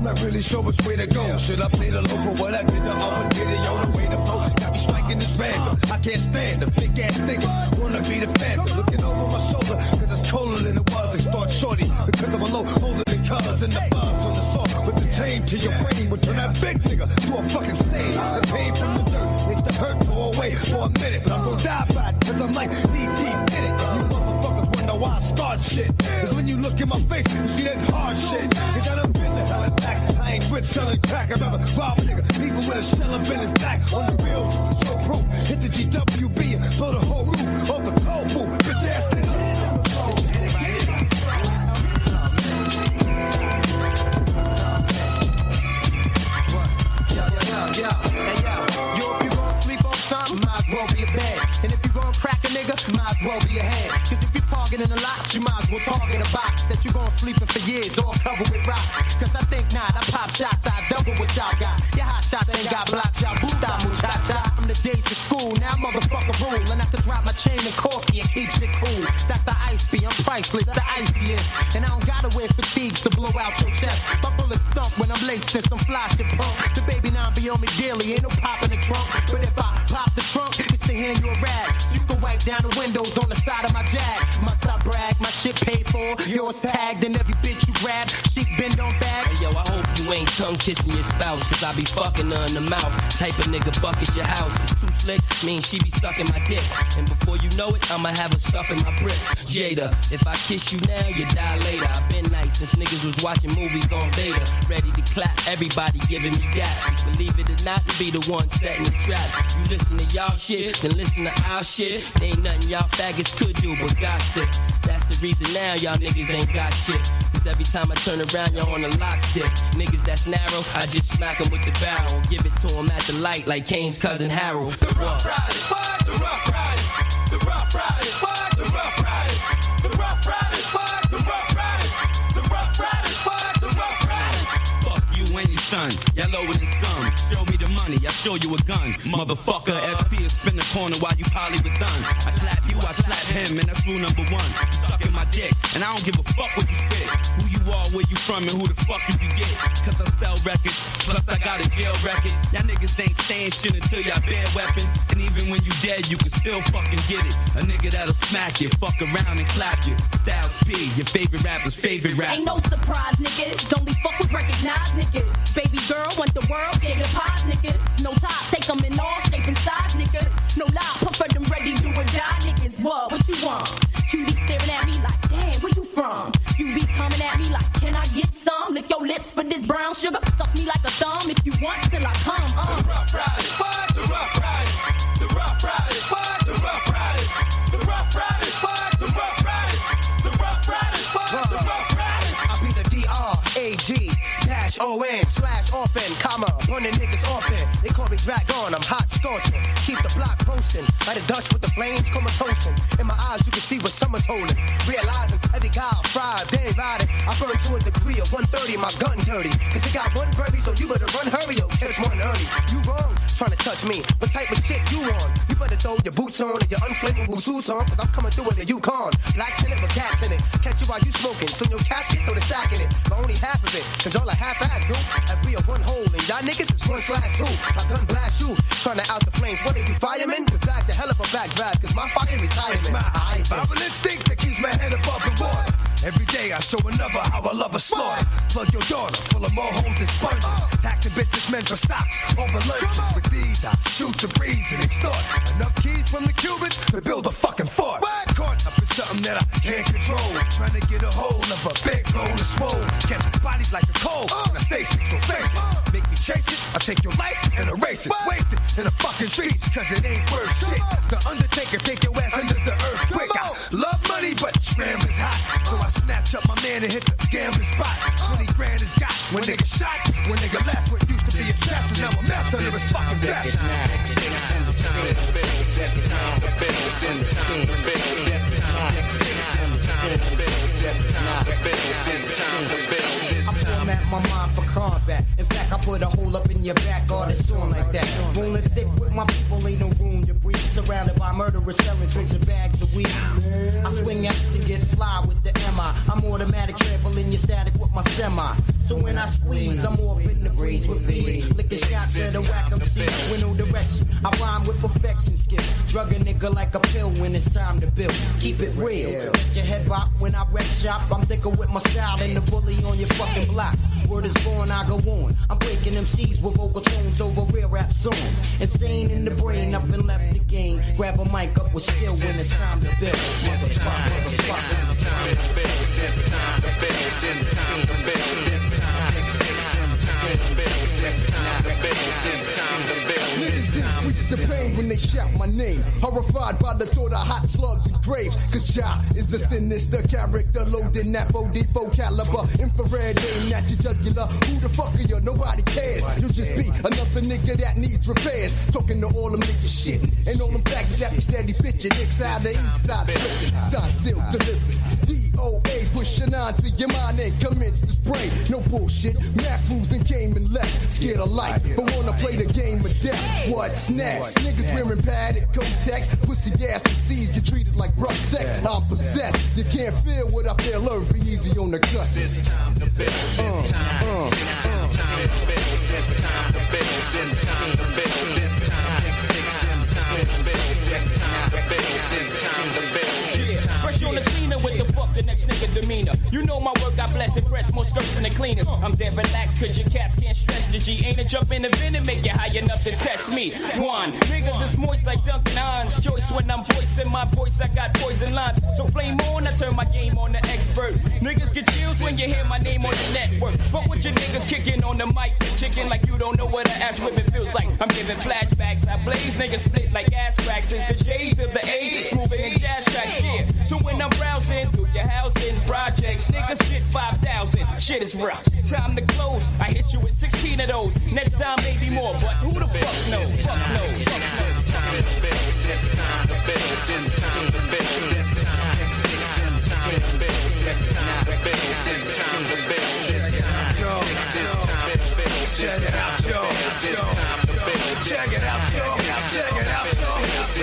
not really sure which way to go. Should I play the low for what I did the other video? The way to flow, got me striking this random. I can't stand the big ass niggas. Wanna be the phantom, looking over my shoulder, cause it's colder than it was. They start shorty because I'm a low older than colors and the buzz on the song with the chain to your brain would turn that big nigga to a fucking stain. The pain from the dirt makes the hurt go away for a minute, but I'm gonna die by it cause I'm like knee deep in it. You motherfuckers wonder why I start shit. Cause when you look in my face, you see that hard shit. You gotta bend the hell and back. I ain't with selling crack. I'd rather rob a nigga, even with a shell up in his back. On the real, show proof. Hit the GWB and blow the whole roof off the toll booth. Bitch ass nigga. Might as well be a bed. And if you gon' crack a nigga, might as well be a head. Cause if you targeting a lot, you might as well target a box that you gon' sleep in for years, all covered with rocks. Cause I think not, I pop shots, I double what y'all got. Your hot shots ain't got blocks, y'all Buddha muchacha. From the days of school, now motherfucker rule. And I can drop my chain and coffee and keep shit cool. That's how ice be, I'm priceless, the iciest. And I don't gotta wear fatigues to blow out your chest. My bullets thump when I'm laced in some fly shit pump. The baby now be on me daily, ain't no pop in the trunk. But if I pop the trunk, it's to hand you a rag. So you can wipe down the windows on the side of my Jag. Must I brag, my shit paid for, yours tagged, and every bitch you grab, she bend on bag. Hey yo, I hope you ain't tongue kissing your spouse, cause I be fucking her in the mouth. Type of nigga bucket your house. It's too slick, mean she be sucking my dick. And before you know it, I'ma have her stuffing my bricks. Jada, if I kiss you now, you die later. I've been nice since niggas was watching movies on beta. Ready to clap, everybody giving me gaps. Cause believe it or not, be the one setting the trap. You listen to y'all shit, then listen to our shit. There ain't nothing y'all faggots could do but gossip. That's the reason now y'all niggas ain't got shit. Cause every time I turn around, y'all on the lock stick. Niggas that's narrow, I just smack them with the barrel. Give it to them at the light like Kane's cousin Harold. The Rough Riders, fuck the Rough Riders. The Rough Riders, fuck the Rough Riders. The Rough Riders, fuck the Rough Riders. The Rough Riders, fuck the Rough Riders. Fuck you and your son, y'all lower than scum. Show me the money, I show you a gun. Motherfucker, SP is spin the corner while you poly with done. I clap you, I clap him, and that's rule number one. You sucking my dick, and I don't give a fuck what you spit. Who you are, where you from, and who the fuck you can get. Cause I sell records, plus I got a jail record. Y'all niggas ain't saying shit until y'all bear weapons. And even when you dead, you can still fucking get it. A nigga that'll smack you, fuck around and clap you. Styles P, your favorite rapper's favorite rapper. Ain't no surprise, niggas. Only fuck with recognized niggas. Baby girl, want the world, get your pies, niggas. No top, take them in all shape and size, niggas. No lie, prefer them ready, do or die, niggas. What you want? You be staring at me like, damn, where you from? You be coming at me like, can I get some? Lick your lips for this brown sugar. Suck me like a thumb if you want till I come. The Rough Riders, fuck the Rough Riders. The Rough Riders, fuck the Rough Riders. The Rough Riders, fuck the Rough Riders. The Rough Riders, fuck the Rough Riders. I be the DRAG-ON/orphan, comma, burning niggas often. They call me Dragon, I'm hot scorching. Keep the block roasting, like a Dutch with the flames comatosing. In my eyes you can see what summer's holding. Realizing every guy fried, day riding. I burn to a degree of 130, my gun dirty. Cause it got one birdie, so you better run hurry, or catch one early. You wrong, trying to touch me. What type of shit you on? You better throw your boots on and your unflammable suits on. Cause I'm coming through in the Yukon. Black tenant with cats in it. Catch you while you smoking. So in your casket, throw the sack in it. But only half of it. Cause y'all are half-ass, dude. And we are one hole. And y'all niggas is 1/2. My gun blast you. Trying to out the flames. What are you, firemen? The drag's a hell of a backdraft. Cause my fire retirement. It's my survival instinct that keeps my head above the water. Every day I show another how I love a slaughter. Plug your daughter full of more holes than sponges. Taxing businessmen for stocks over lunches. With these I shoot the breeze and extort enough keys from the Cubans to build a fucking fort. Caught up in something that I can't control. Trying to get a hold of a big roll of swole. Catch bodies like a cold and I stay sick, so face it. Make me chase it, I take your life and erase it. Waste it in the fucking streets cause it ain't worth shit. The Undertaker take your ass under the earth quick. I love money but scrambling's hot. So I snatch up my man and hit the gambling spot. 20 grand is got when nigga shot. When nigga last what used to be a chest is now a mess under his fucking vest. I format my mind for combat. In fact, I put a hole up in your back, all this on like that. Rolling thick with my people, ain't no room to breathe. Surrounded by murderers selling drinks and bags of weed. I swing X and get fly with the MI. I'm automatic trampling your static with my semi. So when I squeeze, I'm off in the breeze with ease. Licking shots at a whack MC with no direction. I rhyme with perfection skill. Drug a nigga like a pill when it's time to build. Keep it real. Let your head rock when I wreck shop. I'm thicker with my style than the bully on your fucking block. Word is born, I go on. I'm breaking MCs with vocal tones over real rap songs. Insane in the brain, up and left the game. Grab a mic up with skill when it's time to build. Motherfucker, motherfucker. It's time to build. It's time to build. It's time to build. It's time to build. Niggas increase the pain when they shout my name. Horrified by the thought of hot slugs and graves. Cause Ja is a sinister character loaded in that 4D4 caliber. Infrared aim at your jugular. Who the fuck are you? Nobody cares. You'll just be another nigga that needs repairs. Talking to all them niggas shitting. And all them facts that be steady bitching. Inside the east side flipping. Sign sealed delivered. DOA pushing on to your mind and commence to spray. No bullshit. Mac rules then came and left. Scared of life, but wanna play the game of death. What's next? Niggas wearing padded Kotex. Pussy ass MCs get treated like rough sex. I'm possessed. You can't feel what I feel. Learn, be easy on the cut. It's time to build. It's time to build. It's time to build. It's time to build. It's time to build. It's time to build. It's time to build. It's time to build. It's time to build. Fresh on the scene with the fuck the next nigga demeanor. You know my work, I bless and press more skirts than the cleaners. I'm dead relaxed cause your cats can't stretch the G. Ain't a jump in the vent and make it high enough to test me. One, niggas is moist like Duncan Hines. Choice when I'm voicing my voice, I got poison lines. So flame on, I turn my game on the expert. Niggas get chills when you hear my name on the network. Fuck with your niggas kicking on the mic, chicken like you don't know what an ass whipping feels like. I'm giving flashbacks, I blaze, niggas split like ass cracks. It's the J to the A, smoothing in jazz tracks, yeah. So when I'm browsing through your housing projects, niggas get 5,000. Shit is rough. Time to close. I hit you with 16 of those. Next time maybe more, but who the fuck knows? Fuck knows. It's time to build. It's time to build. It's time to build. It's time to build. It's time to build. It's time to build. It's time to build. It's time to build. Check it out, yo. Check it out, yo. Check it out, yo.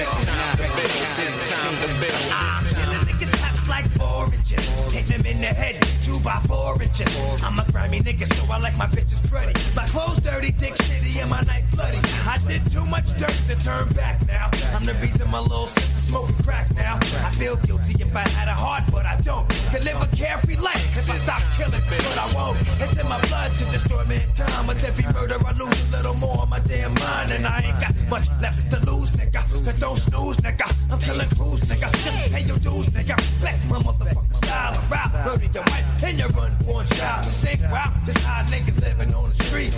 It's time to build. Killing niggas pops like oranges. Hit them in the head, 2 by 4 inches. I'm a grimy nigga, so I like my bitches cruddy. My clothes dirty, dick shitty, and my knife bloody. I did too much dirt to turn back now. I'm the reason my little sister smoking crack now. I feel guilty if I had a heart, but I don't. Could live a carefree life if I stop killing, but I won't. It's in my blood to destroy mankind. With every murder, I lose a little more of my damn mind, and I ain't got much left to lose, nigga. So don't snooze, nigga. I'm killing crews, nigga. Just pay your dues, nigga. Respect my motherfucking style of rap. Murder your wife and your unborn child. The same route, just how niggas living on the street.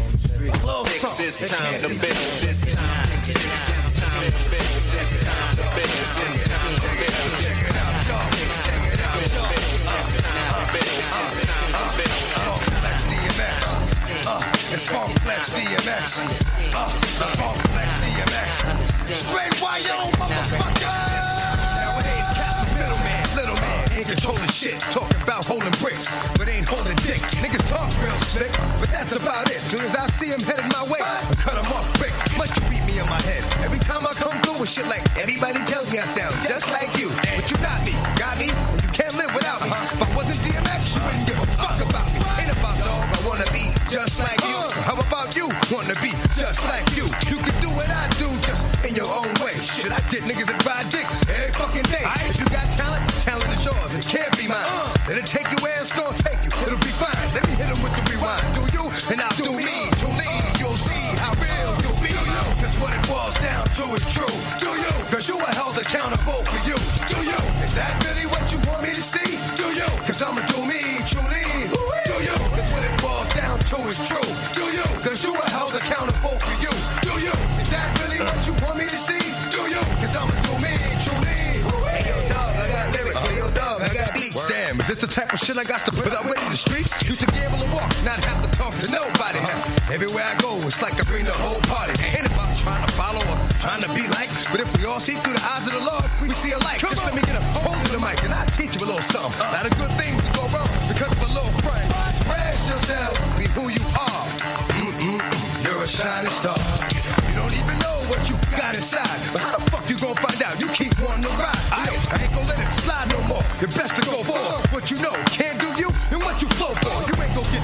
It's time to build. It's time to build. It's time to build. It's time to build. It's time to build. Check it out, y'all. Check it out, y'all. It's time to build. It's time to build. Flex DMX. It's Funk Flex DMX. It's Funk Flex DMX. Straight wire, motherfucker. Nowadays, cats are little man. Ain't controlling shit. Talking about holding bricks, but ain't holding dick. Niggas talk real slick, but that's about it. Soon as I see him headed my way, I cut him off quick. Must you beat me in my head? Every time I come through with shit like everybody tells me I sound just like you. But you got me, and you can't live without me. If I wasn't DMX, you wouldn't give a fuck about me. Ain't about dog, I wanna be just like you. How about you? Wanna be just like you. You can do what I do, just in your own way. Shit, I did niggas that ride dick every fucking day. If you got talent is yours, it can't be mine. Let it take you where it's gonna take you, it'll be fine. Let me hit him with the rewind. Do you, and I'll do me. Truly, you'll see how real you'll be. Cause what it boils down to is true. Do you? Cause you are held accountable for you. Do you? Is that really what you want me to see? Do you? Cause I'ma do me, truly. Do you? Cause what it boils down to is true. Do you? Cause you are held accountable for you. Do you? Is that really what you want me to see? Do you? Cause I'ma do me, truly. Hey yo dog, I got lyrics. Hey yo dog, I got beats. Damn, is this the type of shit I got to put out in the streets? Used to be able to walk, not have to talk to nobody. Everywhere I go, it's like I bring the whole party. Ain't about trying to follow or trying to be like, but if we all see through the eyes of the Lord, we see alike. Just let me get a hold of the mic and I'll teach you a little something. A lot of good things to go wrong because of a little friend. Express yourself, be who you are. You're a shining star. You don't even know what you got inside, but how the fuck you gonna find out? You keep wanting to ride. I ain't gonna let it slide no more. You're best to go for what you know can't do you and what you flow for. You ain't gonna get there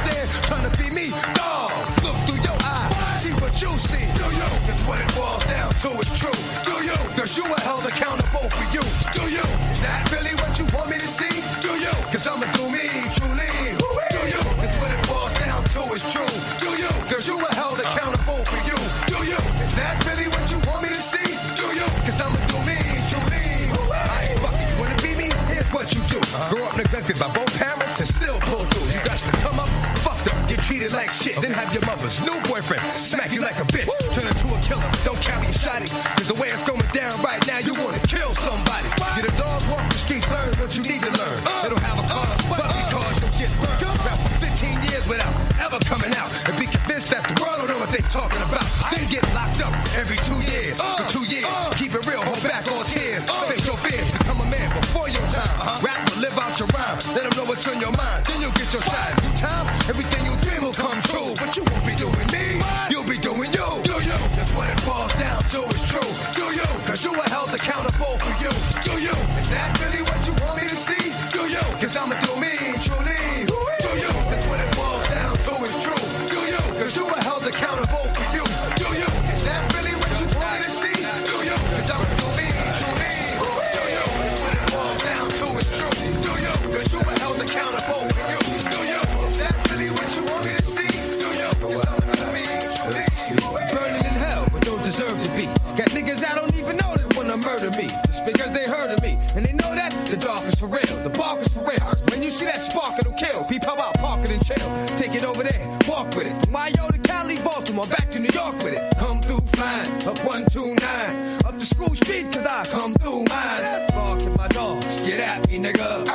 trying to be me? Dog, look through your eyes, see what you see. Do you? It's what it boils down to, it's true. Do you? Cause you are held accountable for you. Do you? Is that really what you want me to see? Do you? Cause I'ma do me, truly. Do you? It's what it boils down to, it's true. Do you? Cause you are held accountable for you. Do you? Is that really what you want me to see? Do you? Cause I'ma do me, truly. I ain't fucking, you wanna be me? Here's what you do. Grow up neglected by both parents and still pull through. You got to come up, fucked up, get treated like shit. Then have your mother's new boyfriend smack you like a bitch. Turn into a killer, don't carry a shotty. Cause the way it's going down right now, you wanna kill somebody. Get a dog, walk the streets, learn what you need to learn. They don't have a cause, but because you'll get burned. Rap for 15 years without ever coming out. And be convinced that the world don't know what they talking about. Then get locked up every 2 years. For 2 years, keep it real, hold back all tears. Face your fears, become a man before your time. Rap will live out your rhyme, let them know what's on your mind. Then you'll get your shot. In due time, everything you dream will come true. But you won't be doing me, you'll be doing you. Do you? That's what it boils down to, it's true. Do you? Cause you are held accountable for you. Do you? Is that really what you want me to see? Do you? Cause I'ma do me, truly. Do you? That's what it boils down to, it's true. Do you? Cause you are held accountable for you. Do you? Is that really what you want me to see? Do you? Cause I'ma do me, truly. Do you? That's what it boils down to, it's true. Do you? Cause you are held accountable for you. Do you? Is that really what you want me to see? Do you? Cause I'ma do me, truly. Burning in hell, but don't deserve to be. Got niggas I don't even know that wanna murder me. Just because they heard of me. And they know that the dark is for real. The bark is for real. When you see that spark, it'll kill. Peep how about park it and chill. Take it over there, walk with it. From Mayo to Cali, Baltimore, back to New York with it. Come through flying, up 129. Up the school street, cause I come through mine. Barking my dogs, get at me, nigga.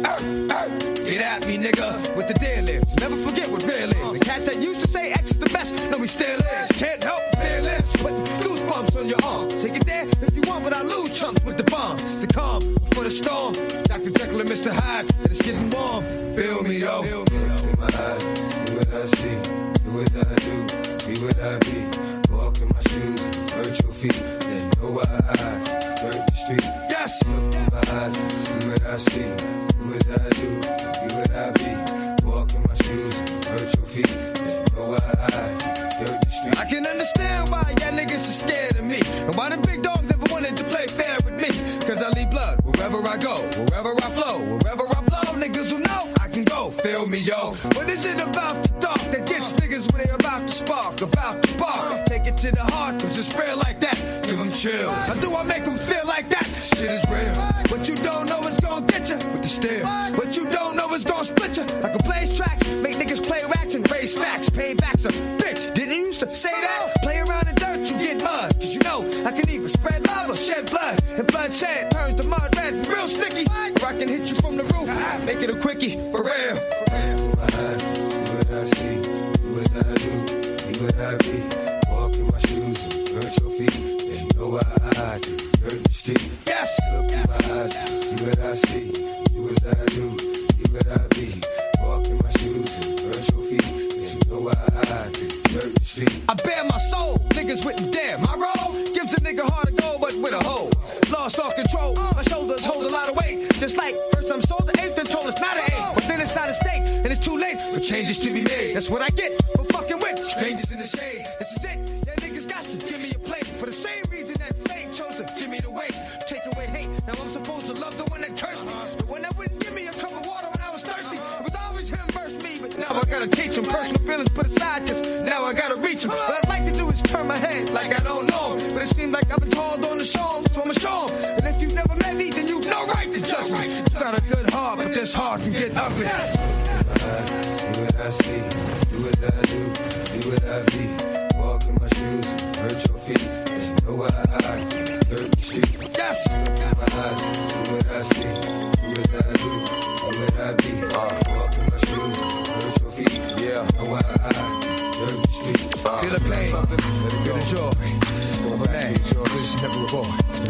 Get at me, nigga. With the deal is. Never forget what real is. The cat that used to say X is the best, no, he still is. Can't help fearless. Put goosebumps on your arm. Take it there if you want, but I lose chunks with the bomb. The calm before the storm. Dr. Jekyll and Mr. Hyde, and it's getting warm. Feel me, yo. In my eyes, see what I see. Do what I do, be what I be. Walk in my shoes, hurt your feet. Then know why I dirt the street. Yes. Look in my eyes, see what I see. Do what I do, be what I be. Walk in my shoes, hurt your feet. Then know why I dirt the street. I can understand why y'all niggas are scared of me. And why the big dog never wanted to play fair with me. Cause I leave blood wherever I go, wherever I flow, wherever I blow. Niggas will know I can go. Feel me, yo. What is it about the dark that gets niggas when they about to spark, about to bark? Take it to the heart, cause it's real like that. Give them chills. How do I make them feel like that? Shit is real. What you don't know is gonna get you with the steel. What you don't know is gonna split you like a blaze tracks. Make niggas play racks and raise stacks. Payback's a bitch. Didn't you used to say that? Play around in dirt, you get mud. Cause you know I can either spread love or shed blood. And bloodshed turns the mud red and real sticky. Or I can hit you from the roof. Make it a quickie, for real. In my eyes, see what I see. Do what I do, be what I be. Walk in my shoes and hurt your feet. Then know why I dirt the street. Yes. Look in my eyes, see what I see. Do what I do, be what I be. Walk in my shoes and hurt your feet. Then know why I dirt the street. I bear my soul, niggas wouldn't dare. My role gives a nigga hard to go, but with a hole. Lost all control, my shoulders hold a lot of weight. Just like first I'm sold the eighth, then told it's not an eight. But then it's out of stake, and it's too late for changes to be made. That's what I get for fucking with strangers in the shade. This is it, yeah, niggas got to give me a plate. For the same reason that fate chose to give me the weight. Take away hate, now I'm supposed to love the one that cursed me. The one that wouldn't give me a cup of water when I was thirsty. It was always him versus me, but now I gotta teach him. Personal feelings put aside, cause now I gotta reach him. What I'd like to do is turn my head like I don't know him. But it seems like I've been called on to show him, so I'ma show him. And if you've never met me, then you've no right to judge me. You got a good heart, but this heart can get ugly. In my eyes, see what I see. Do what I do, be what I be. Walk in my shoes, hurt your feet. Then know why I dirt the street. Yes. Look in my eyes, see what I see. Do what I do, be what I be. Walk in my shoes, hurt your feet. Yeah. Know why I dirt the street. Feel the pain, feel the joy. Of a man, which never before.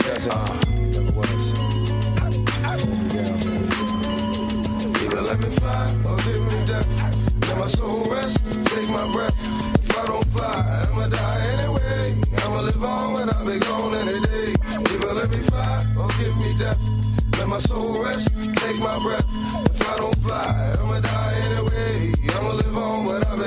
Never was. Either let me fly or give me death. Let my soul rest, take my breath. If I don't fly, I'ma die anyway. I'ma live on when I be gone any day. Either let me fly or give me death. Let my soul rest, take my breath. If I don't fly, I'ma die anyway. I'ma live on when I be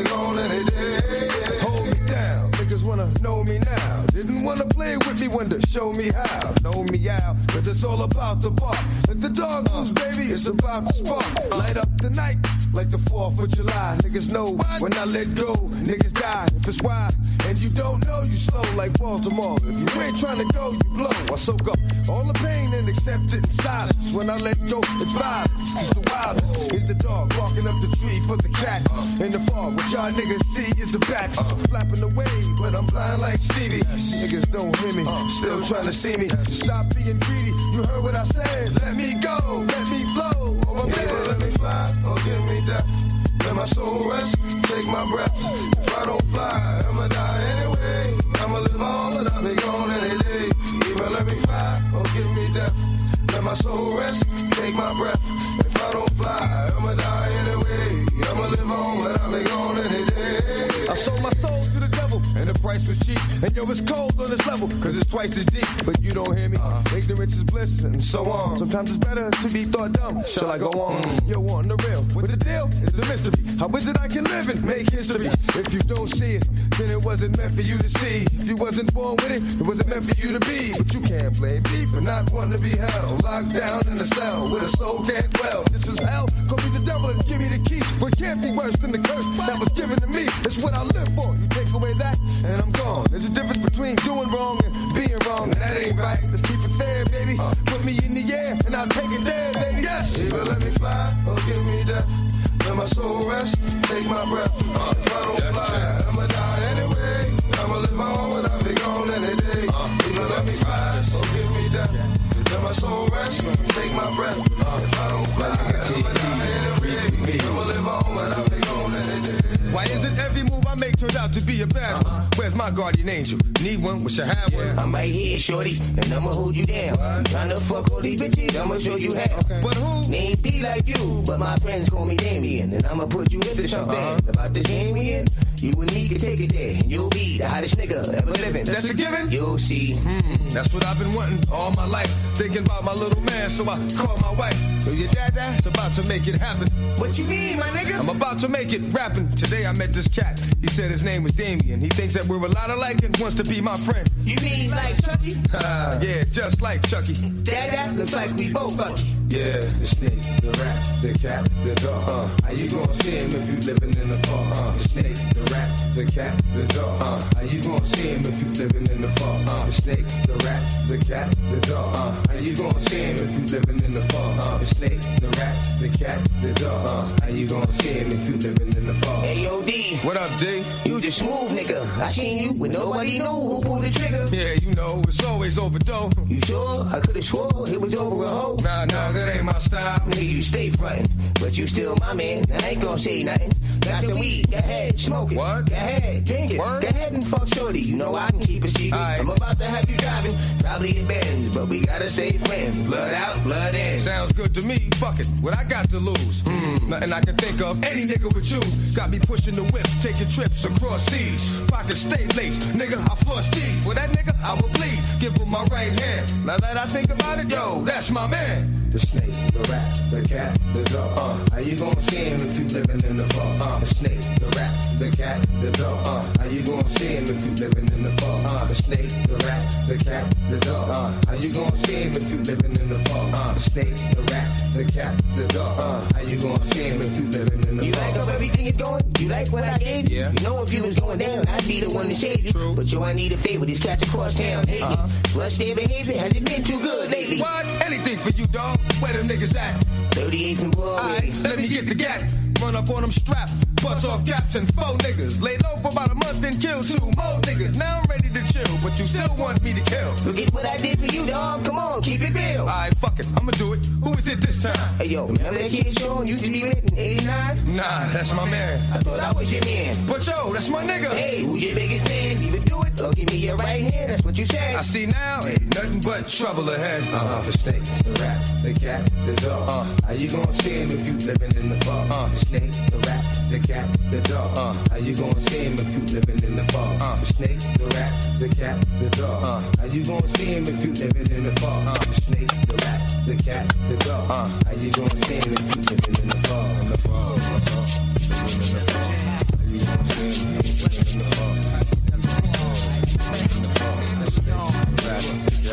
show me how. Know me out, cause it's all about the bark. Let the dog loose, baby, it's about to spark. Light up the night like the 4th of July. Niggas know when I let go, niggas die. If it's why, and you don't know, you slow like Baltimore. If you ain't trying to go, you blow. I soak up all the pain and accept it in silence. When I let go, it's violence. Cause the wildest is the dog walking up the tree for the cat. In the fog, what y'all niggas see is the bat. Flapping away, but I'm blind like Stevie. Niggas don't hear me, still trying to see me. Stop being greedy, you heard what I said. Let me go, let me flow. Oh, my baby, let me fly, or give me death. Let my soul rest, take my breath. If I don't fly, I'ma die anyway. I'ma live on, but I'll be gone any day. Either let me fly, or give me death. Let my soul rest, take my breath. If I don't fly, I'ma die anyway. I'ma live on, but I'll be gone any day. I sold my soul to the devil, and the price was cheap. And yo, it's cold on this level, cause it's twice as deep. But you don't hear me, ignorance is bliss, and so on. Sometimes it's better to be thought dumb. Shall I go on? Yo, on the real, what the deal is the mystery. How is it I can live and make history? If you don't see it, then it wasn't meant for you to see. If you wasn't born with it, it wasn't meant for you to be. But you can't blame me for not wanting to be held. Locked down in a cell, where the soul can't dwell. This is hell, call me the devil and give me the key. But it can't be worse than the curse that was given to me. That's what I live for. You take away that, and I'm gone. There's a difference between doing wrong and being wrong, and that ain't right. Let's keep it fair, baby. Put me in the air, and I'll take it there, baby. Yes. Either let me fly, or give me death. Let my soul rest, take my breath. If I don't fly, I'ma die anyway. I'ma live on, but I'll be gone any day. Either let me fly, or give me death. Let my soul rest, take my breath. If I don't fly, I'ma die anyway. I'ma live on, but I'll be gone any day. Why isn't every move I make turned out to be a bad one? Where's my guardian angel? Need one, wish I had one. I'm right here, shorty, and I'ma hold you down. You tryna fuck all these bitches, I'ma show you how. But who? Name D like you, but my friends call me Damien. And I'ma put you into something about this Damien. You and me can take it there, and you'll be the hottest nigga ever living. That's a given? You'll see. That's what I've been wanting all my life. Thinking about my little man, so I called my wife. Yo, your dad-dad's about to make it happen. What you mean, my nigga? I'm about to make it rapping. Today I met this cat. He said his name was Damien. He thinks that we're a lot alike and wants to be my friend. You mean like Chucky? Yeah, just like Chucky. Dad, looks like we both lucky. Yeah, the snake, the rat, the cat, the dog. How you gonna see him if you living in the fog? The snake, the rat, the cat, the dog. How you gonna see him if you living in the fog? The snake, the rat, the cat, the dog. How you gonna see him if you living in the fog? The snake, the rat, the cat, the dog. How you gonna see him if you living in the fog? Hey, yo, D. What up, D? You just smooth, nigga. I seen you when nobody knew who pulled the trigger. Yeah, you know, it's always overdose. You sure? I could've swore it was over a hoe. Nah, that ain't my style. Nigga, you stay frontin', but you still my man. I ain't gon' say nothing. Got some weed, go ahead, smoke it. What? Go ahead, drink it. Word? Go ahead and fuck shorty. You know I can keep a secret. Right. I'm about to have you driving, probably a Benz, but we gotta stay friends. Blood out, blood in. Sounds good to me. Fuck it. What I got to lose? Nothing I can think of. Any nigga would choose. Got me pushing the whip, taking trips across seas. Pockets stay laced. Nigga, I flush G's. For that nigga, I will bleed. Give him my right hand. Now that I think about it, yo, that's my man. The snake, the rat, the cat, the dog. How you gonna see him if you living in the fog? The snake, the rat, the cat, the dog. How you gonna see him if you living in the fog? The snake, the rat, the cat, the dog. How you gonna see him if you living in the fog? The snake, the rat, the cat, the dog. How you gonna see him if you living in the fog? You like how everything is going? You like what I gave you? Yeah. You know if you was going down, I'd be the one to save you. True. But yo, I need a favor. These cats across town hate me. Plus their behavior hasn't been too good lately. What? Anything for you, dog. Where them niggas at? 38th and Broadway. Alright, let me get the gap. Run up on them strapped. Bust off caps and 4 niggas. Lay low for about a month and kill 2 more niggas. Now I'm ready to chill, but you still want me to kill. Look at what I did for you, dog. Come on, keep it real. Alright, fuck it. I'ma do it. Who is it this time? Hey, yo, remember that kid Sean used to be with in 89? Nah, that's my man. I thought I was your man. But yo, that's my nigga. Hey, who's your biggest fan? Either do it or give me your right hand. That's what you said. I see now, ain't nothing but trouble ahead. The snake, the rat, the cat, the dog. How you gonna see him if you living in the fog? The snake, the rat, the cat, the dog. How you gonna see him if you living in the fog? The snake, the rat, the cat, the dog. How you gonna see him if you living in the fog? The snake, the rat, the cat, the dog. How you gonna see him if you living in the fog? In the fog, living in the fog. How you gonna see him if you living in the fog? In the fog, the rat,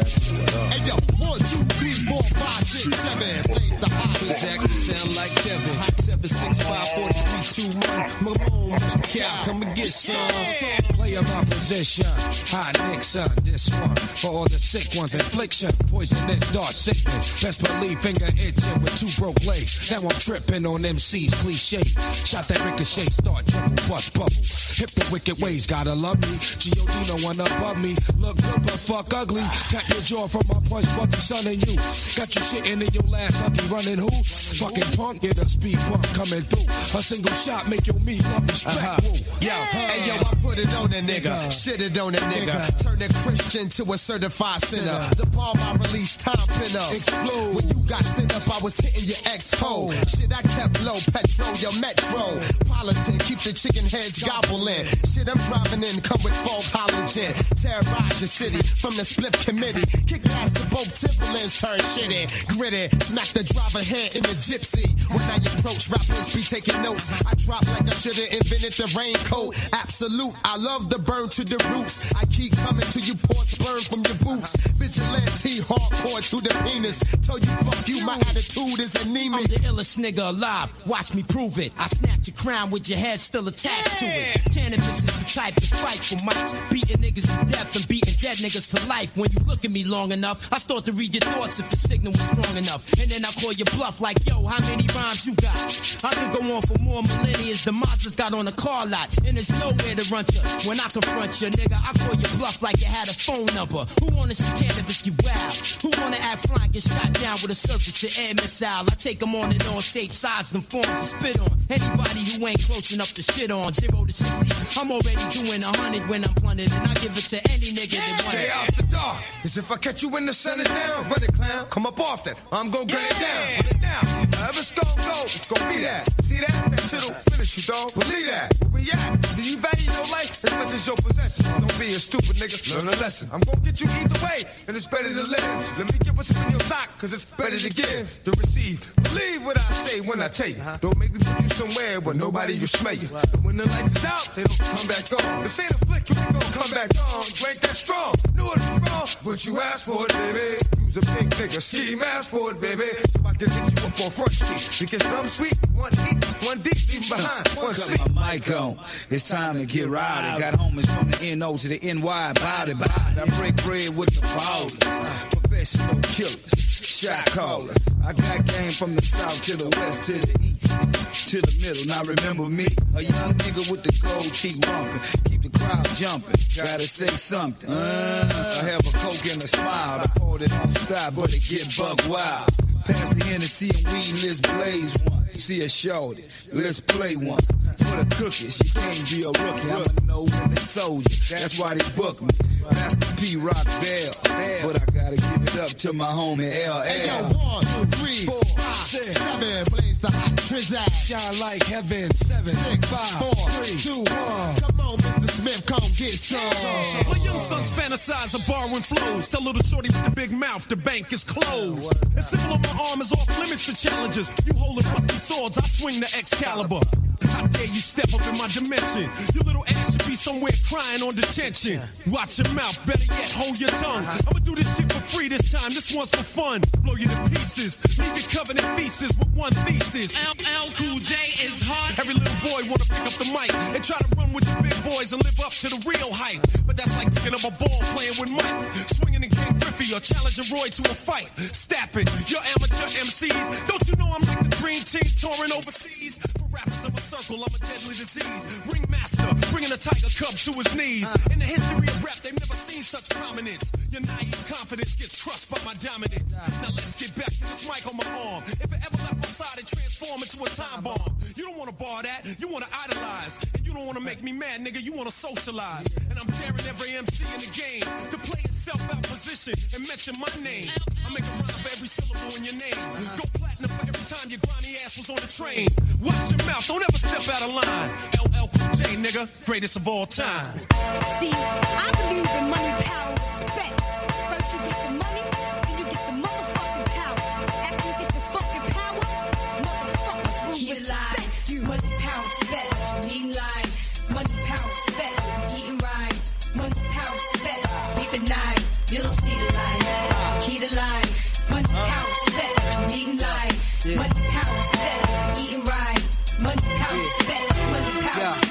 Cal, come and get some. Play my position. High Nixon, this one. For all the sick ones, infliction. Poisonous, dark sickness. Best believe finger itching with two broke legs. Now I'm tripping on MC's cliche. Shot that ricochet, start trouble, bust bubble. Hip the wicked ways, gotta love me. G.O.D. no one above me. Look good but fuck ugly. Tap your jaw from my punch, Bucky, son, and you. Got you shitting in your last huggy, running who? Fucking punk, get a speed bump coming through. A single shot make your meat love respect. Yo, hey yo, I put it on a nigga, shit it on a nigga. Turn a Christian to a certified sinner. The bomb I released, time pin up. Explode. When you got sent up, I was hitting your ex-hole. Shit, I kept low, petrol, your metro. Politic, keep the chicken heads gobbling. Shit, I'm driving in, come with full collagen. Terrorize your city from the split committee. Kick ass to both Timberlands, turn shit in. Gritty, smack the driver head in the gypsy. When I approach, rappers be taking notes. I drop like I should've invented the raincoat. Absolute, I love the burn to the roots. I keep coming to you, pour sperm from your boots. Vigilante, hardcore to the penis. Tell you fuck you, my attitude is anemic. I'm the illest nigga alive, watch me prove it. I snatch your crown with your head still attached to it. Cannabis is the type to fight for mics. Beating niggas to death and beating dead niggas to life. When you look at me long enough, I start to read your thoughts if the signal was strong enough. And then I call you bluff like, yo, how many rhymes you got? I could go on for more millennia. The monsters got on a car lot, and there's nowhere to run to. When I confront you, nigga, I call you bluff like you had a phone number. Who wanna see cannabis, you wild? Who wanna act fly and get shot down with a surface to air missile? I take them on and on, shape, size, and forms to spit on. Anybody who ain't close enough to shit on. 0 to 60, I'm already doing 100 when I'm blunted, and I give it to any nigga that wants it. Stay out the dark, cause if I catch you in the sun is down, run it, clown, come up off that, I'm gon' get it down, put it down. However it's gon' go, it's gon' be that. See that? That shit'll finish you, dog. Believe that. Where we at? Do you value your life as much as your possessions? Don't be a stupid nigga, learn a lesson. I'm gon' get you either way, and it's better to live. Let me get what's up in your sock, cause it's better to give, to receive. Believe what I say when I tell you. Don't make me put you somewhere where nobody will smell you. So when the lights is out, they don't come back on. This ain't a flick, you ain't gon' come back on. You ain't that strong, knew it was wrong, but you asked for it, baby. You's a big nigga, ski mask for it, baby. So I can hit you up on Front Street. Because dumb sweet, one heat, one deep, even behind, one sleep. Got my mic on, it's time to get rowdy. Got homies from the NO to the NY, body. I break bread with the ballers, professional killers, shot callers. I got game from the south to the west to the east, to the middle. Now remember me, a young nigga with the gold keep bumping, keep the crowd jumping. Gotta say something. I have a coke and a smile. I poured it on stop, but it get buck wild. Pass the Hennessy and weed, let's blaze one. See a shorty, let's play one. For the cookies, you can't be a rookie. I'm a no-limit soldier, that's why they book me. Master P. Rock Bell, but I gotta give it up to my homie LL. Hey yo, 1, 2, 3, 4, 5, 6, 7, blaze the hot trizzack. Shine like heaven, 7, 6, 5, 4, 3, 2, 1. Come on, Mr. Smith, come get some. My young sons fantasize of borrowing flows. Tell little shorty with the big mouth, the bank is closed. The symbol on my arm is off limits to challenges. You holding rusty swords, I swing the Excalibur. How dare you step up in my dimension? Your little ass should be somewhere crying on detention. Watch your mouth, better yet, hold your tongue. I'ma do this shit for free this time, this one's for fun. Blow you to pieces, leave you covered in feces with one thesis. LL Cool J is hard. Every little boy wanna pick up the mic and try to run with the big boys and live up to the real hype. But that's like picking up a ball playing with Mike, swinging in King Griffey or challenging Roy to a fight. Stapping, your amateur MCs. Don't you know I'm like the dream team touring overseas? For rappers of a circle, I'm a deadly disease. Ringmaster, bringing a tiger cub to his knees. In the history of rap, they've never seen such prominence. Your naive confidence gets crushed by my dominance. Now let's get back to this mic on my arm. If it ever left my side, it transform into a time bomb. You don't wanna bar that, you wanna idolize. And you don't wanna make me mad, nigga, you wanna socialize. And I'm daring every MC in the game to play itself out position and mention my name. I make a rhyme for every syllable in your name. Go platinum for every time your grimy ass was on the train. Watch your mouth, don't ever step out of line. LL Cool J, nigga, greatest of all time. See, I believe in money, power, and respect. First you get the money, then you get the motherfucking power. After you get the fucking power, motherfuckers will respect you. Money, power, respect. Eating live. Money, power, respect. Eating right. Money, power, respect. Sleep at night. You'll see the light. Key to life. Money, power, respect. Eating live. Money, power, respect. Eating right. Money, power, respect. Money, power, respect.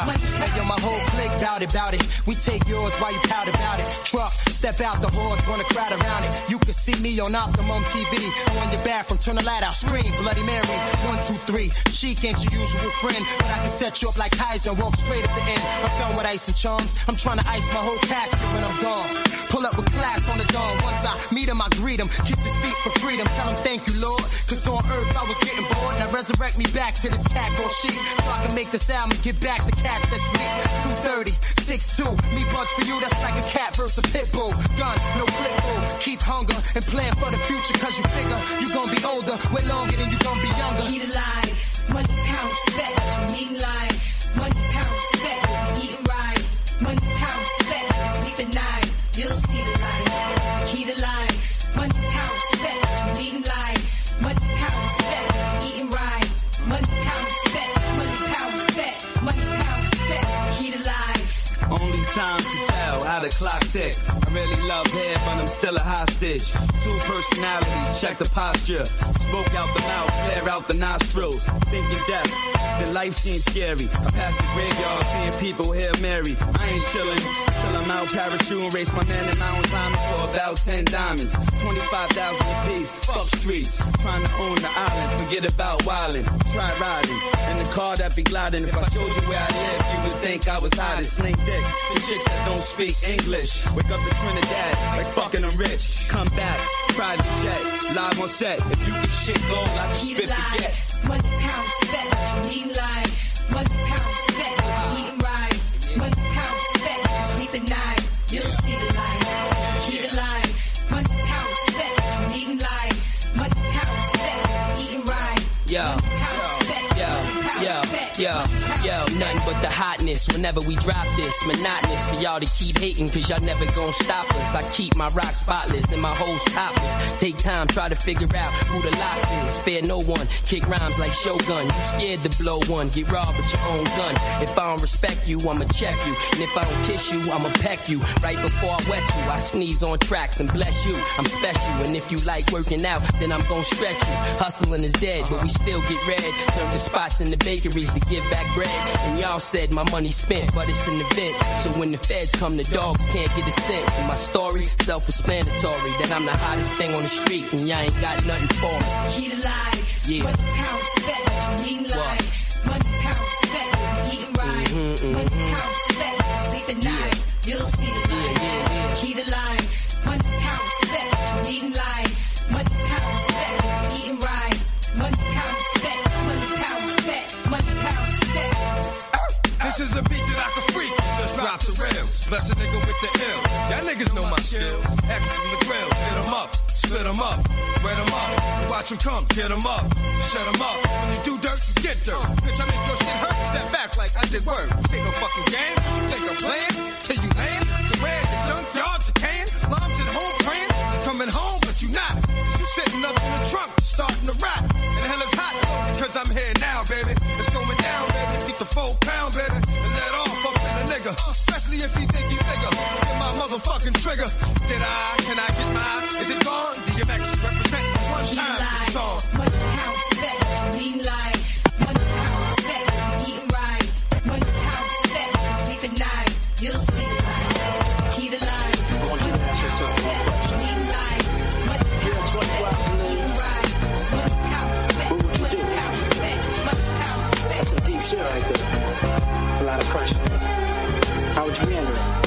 Hey, yo, my whole clique bout it. We take yours while you pout about it. Truck, step out the horse, wanna crowd around it. You can see me on Optimum TV. On your bathroom, turn the light out, scream, Bloody Mary. 1, 2, 3. Chic ain't your usual friend, but I can set you up like Heisen and walk straight at the end. I'm done with ice and charms. I'm trying to ice my whole casket when I'm gone. Pull up with class on the dawn. Once I meet him, I greet him. Kiss his feet for freedom. Tell him thank you, Lord. Cause on earth I was getting bored. Now resurrect me back to this cat called sheep. So I can make this album and get back the cats that's weak. 230, 6'2. Me bugs for you, that's like a cat versus a pit bull. Gun, no flip bull. Keep hunger and plan for the future. Cause you figure you gon' be older way longer than you gon' be younger. Keep it alive. Money, pound, respect. You eating live. Money, pound, respect. You eating right. Money, pound, respect. Sleep at night. You'll see the light. Keep it alive. Money, pound, respect. You eating live. Money, pound, respect. You eating right. Money, pound, respect. Money, pound, respect. Money, pound, respect. Keep it alive. Only time to tell how the clock ticked. I really love hair, but I'm still a hostage. 2 personalities, check the posture. Smoke out the mouth, flare out the nostrils. Thinking death, then life seems scary. I pass the graveyard, seeing people here married. I ain't chillin' till I'm out parachute and race my man and mountain climbing for about 10 diamonds. 25,000 apiece, fuck streets. Trying to own the island, forget about wildin'. Try riding, in the car that be gliding. If I showed you where I live, you would think I was hiding. Snake dick, the chicks that don't speak English. Wake up in Trinidad, like fucking I'm rich. Come back, private jet, live on set. If you can shit gold, I can spit the gas. Money, pound, respect. You eating live. Money, pound, respect. You eating right. Money, pound, respect. Sleep at night. You'll see the light. Keep it alive. Money, pound, respect. You eating live. Money, pound, respect. You eating right. Yo, nothing but the hotness whenever we drop this. Monotonous for y'all to keep hating, cause y'all never gon' stop us. I keep my rock spotless and my hoes topless. Take time, try to figure out who the locks is. Spare no one, kick rhymes like Shogun. You scared to blow one, get robbed with your own gun. If I don't respect you, I'ma check you. And if I don't kiss you, I'ma peck you. Right before I wet you, I sneeze on tracks and bless you. I'm special, and if you like working out, then I'm gon' stretch you. Hustling is dead, but we still get red. Turn the spots in the bakeries to give back bread. And y'all said my money spent, but it's an event. So when the feds come, the dogs can't get a cent. And my story, self-explanatory, that I'm the hottest thing on the street, and y'all ain't got nothing for me. Keep it alive. Yeah. Money, pound, respect. You eating live. Money, pound, respect. You eating right. Money, pound, respect. Sleep at night. You'll see the light. Keep it alive. Money, pound, respect. You eating live. Money, pound, respect. You eating right. Money, pound, respect. Money, pound, respect. Money, pound, respect. This is a beat that I can freak. Just drop the rails. Bless a nigga with the ill. Y'all niggas know my skill. Extra from the grills. Get them up. Split them up. Wet them up. Watch them come. Get them up. Shut them up. When you do dirt, you get dirt. Bitch, I make your shit hurt. Step back like I did work. This ain't no fucking game. You think I'm playing? Till you lame? So where the junkyard decaying? Mom's at home praying. You're coming home, but you not. You sitting up in the trunk, starting to rap. And the hell is hot, though, because I'm here now, baby. It's going down, baby. Beat the 4 pound, baby. And let off up in a nigga. Especially if he think he bigger. Get my motherfucking trigger. Did I? Can I get mine? Is it gone? DMX represent one time for the song. Money, pound, respect. You eating live. Money, pound, respect. You eating right. Money, pound, respect. Sleep at night. You'll see the light. Keep it alive. I want you to ask yourself one question. You eating live. Money, You had 24 hours to live. What would you do? That's some deep shit right there. A lot of pressure. How would you handle it?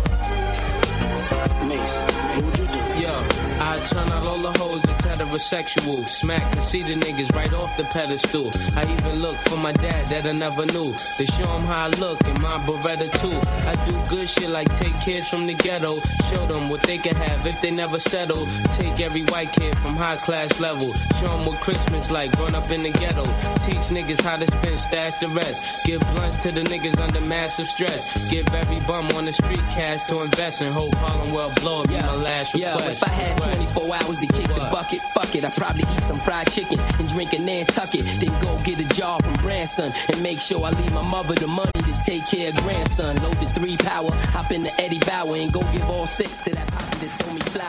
Mace, what would you do? Yo, I turn out all the hoes that's heterosexual. Smack conceited niggas right off the pedestal. I even look for my dad that I never knew. To show him how I look in my Beretta too. I do good shit like take kids from the ghetto. Show them what they can have if they never settle. Take every white kid from high class level. Show them what Christmas like growing up in the ghetto. Teach niggas how to spend, stash the rest. Give blunts to the niggas under massive stress. Give every bum on the street cash to invest in. Hope Harlem will blow up. Be my last request. If I had 24 hours to kick the bucket, fuck it, I'd probably eat some fried chicken and drink a Nantucket. Then go get a job from Branson and make sure I leave my mother the money to take care of grandson. Load the 3 power, hop in the Eddie Bauer and go give all 6 to that poppy that sold me flour.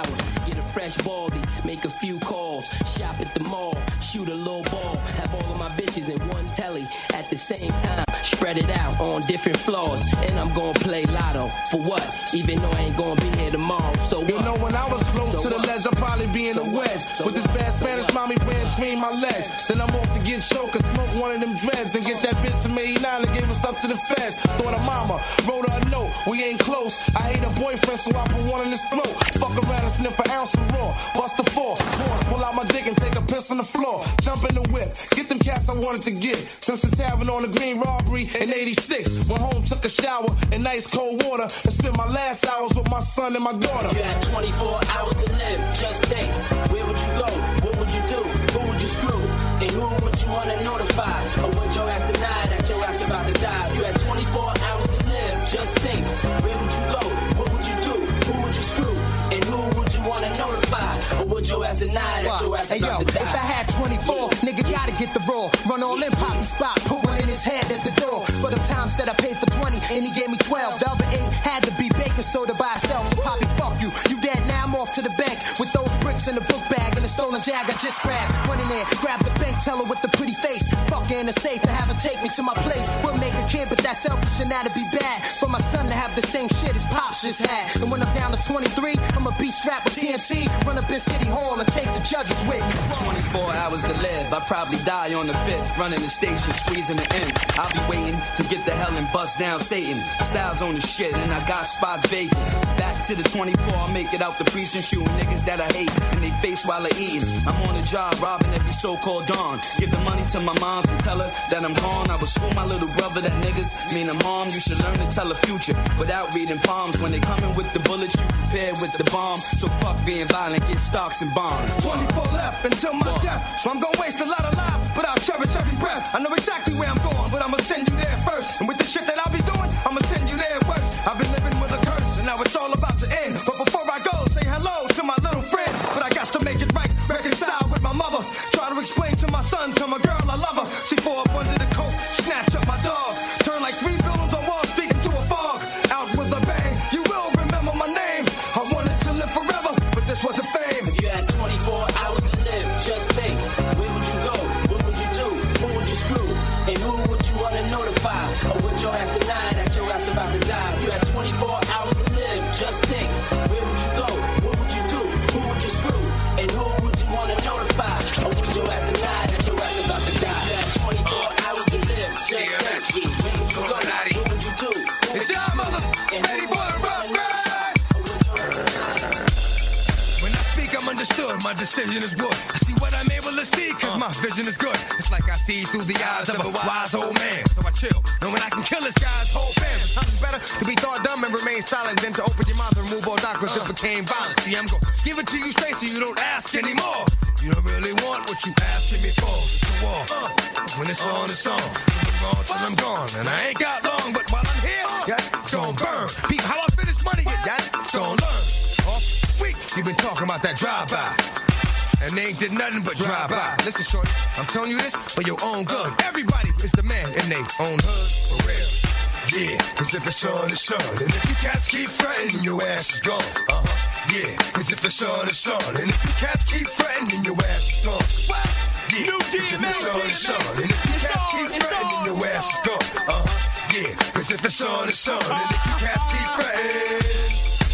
get a fresh baldy, make a few calls, shop at the mall, shoot a little ball, have all of my bitches in one telly at the same time, spread it out on different floors, and I'm gonna play lotto. For what? Even though I ain't gonna be here tomorrow, so what? You know when I was close to the ledge, I'd probably be in the wedge, with this bad Spanish mommy playing between my legs. Then I'm off to get choked and smoke one of them dreads, and get that bitch to me 89 and gave us up to the feds. Thought of mama, wrote her a note, we ain't close, I hate her boyfriend, so I put one in his throat. Fuck around and sniff an ounce of raw, bust the four, pull out my dick and take a piss on the floor, jump in the whip, get them cats I wanted to get, since the tavern on the Green robbery in 86, went home, took a shower in ice cold water, and spent my last hours with my son and my daughter. You had 24 hours to live, just think, where would you go, what would you do, who would you screw, and who would you want to notify, or would your ass deny that your ass about to die? You had 24 hours to live, just think, where would you go, what would you do, who would you screw, and who would you want to notify, or would your ass deny that your ass about to die? If I had 24, nigga gotta get the raw, run all in Poppy spot, put one in his head at the door, for the times that I paid for 20, and he gave me 12, the other 8 had to be baking soda by itself, so Poppy fuck you, you dead now, I'm off to the bank, with those bricks in the book bag, and the stolen Jag I just grabbed, went in there, grabbed the bank teller with the pretty face, fuck her in the safe, and have her take me to my place, we'll make a kid, but that's selfish and that'd be bad, for my son to have the same shit his pops just had, and when I'm down to 23, I'ma be strapped with TNT, run up in City Hall and take the judges with me. 24 hours to live, I'd probably die on the 5th, running the station, squeezing the end. I'll be waiting to get the hell and bust down Satan. Styles on the shit and I got spots vacant. Back to the 24, I'll make it out the precinct, shooting niggas that I hate in they face while they're eating. I'm on the job, robbing every so-called dawn. Give the money to my mom and tell her that I'm gone. I would school my little brother that niggas mean I'm harmed. You should learn to tell the future without reading palms. When they coming with the bullets, you prepare with the bomb. So fuck being violent, get stocks and bonds. 24 left until my death, so I'm gonna waste a lot of lives, but I'll cherish every breath. I know exactly where I'm going, but I'ma send you there first. And with the shit that I'll be doing, I'ma send you there worse. I've been living with a curse, and now it's all about to end. But before I go, say hello to my little friend. But I got to make it right, reconcile with my mother. Try to explain to my son, to my girl I love her. C4 up under the coat, snatch up my dog. Turn like 3 buildings on wall, speaking to a fog. Out with a bang, you will remember my name. I wanted to live forever, but this wasn't fame. If you had 24 hours to live, just think, where would you go, what would you do, who would you screw, and who would you want to notify, or would your ass deny that your ass about to die? If you had 24 hours to live, just think, where would you go, what would you do, who would you screw, and who would you want to notify, or would your ass deny that your ass about to die? You had 24 hours to live, just think, where would you go, what would you do, who would you screw, and who would you want to notify, or would your ass deny that? When I speak, I'm understood, my decision is good. I see what I'm able to see, cause my vision is good. It's like I see through the eyes of a wise old man. So I chill, knowing I can kill this guy's whole family. Sometimes it's better to be thought dumb and remain silent than to open your mouth and remove all doubt, cause it became violent. See, I'm gonna give it to you straight so you don't ask anymore. You don't really want what you asking me for. It's a war. When it's on, it's on. I'm gone till I'm gone. And I ain't got long, but while I'm here, it's gonna burn. People, how I finish money, it's gonna learn. Off week, you've been talking about that drive-by. And they ain't did nothing but drive by. Listen, shorty, I'm telling you this for your own good. Everybody is the man in their own hood, for real. Yeah, cause if it's on, it's on. And if you cats keep fretting, your ass is gone. Yeah, cause if it's on, it's on. And if you cats keep fretting, your ass is gone. What? Yeah, cause if it's on, it's on. And if you cats keep fretting, your ass is gone. Yeah, cause if it's on, it's on. And if you cats keep fretting,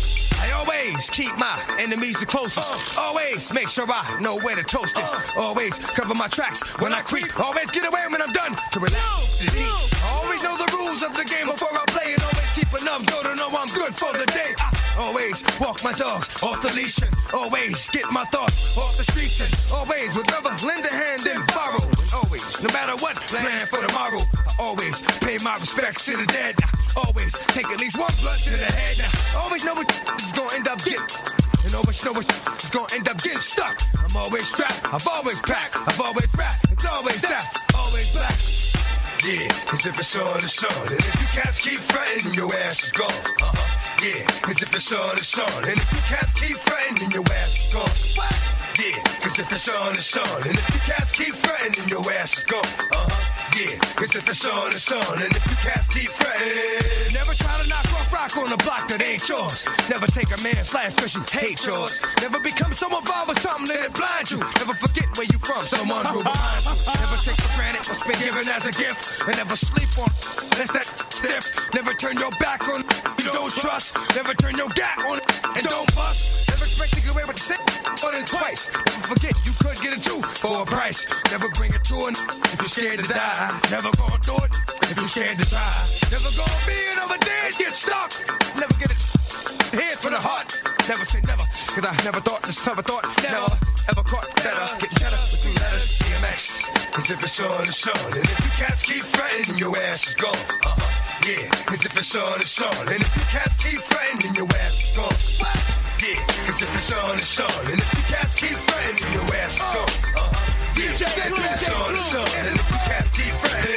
always keep my enemies the closest. Always make sure I know where to toast this. Always cover my tracks when I creep. Always get away when I'm done to relax. Always know the rules of the game before I play it. Always keep enough dough to know I'm good for the day. Always walk my dogs off the leash and always get my thoughts off the streets and always would rather lend a hand than borrow. And always, no matter what, plan for tomorrow. I always pay my respects to the dead. I always take at least one blood to the head. I always know what is gonna end up getting. And always know what is gonna end up getting stuck. I'm always strapped, I've always packed, I've always rapped. It's always that, always black. Yeah, cause if it's on, it's on. And if you cats keep fretting, your ass is gone. Yeah, cause if it's on, it's on. And if you cats keep fretting, your ass is gone. What? Yeah, cause if it's on, it's on. And if you cats keep fretting, your ass is gone. Yeah, cause if it's on, it's on. And if you cats keep fretting, never try to knock off rock on the block that ain't yours. Never take a man's life cause you hate yours. Never become so involved with something that it blind you. Never forget where you from, someone will remind you. Never take for granted what's been given as a gift. And never sleep on that's that stiff. Never turn your back on you don't trust. Never turn your gap on and don't bust. Never expect to get away with the same more than twice. Never forget you could get it too for a price. Never bring it to an if you're scared to die. Never gonna do it if you're scared to try. Never gonna be another day and get stuck. Never get it head for the heart. Never say never, cause I never thought this, never thought, never ever caught better. Get cheddar with 2 letters, DMX. Cause if it's on, it's on. And if you cats keep fretting, your ass is gone. Yeah, cause if it's on, it's on. And if you cats keep fretting, your ass is gone. Yeah, cause if it's on, it's on. And if you cats keep fretting, your ass is gone. Yeah, cause if it's on, it's on. And if you cats keep fretting,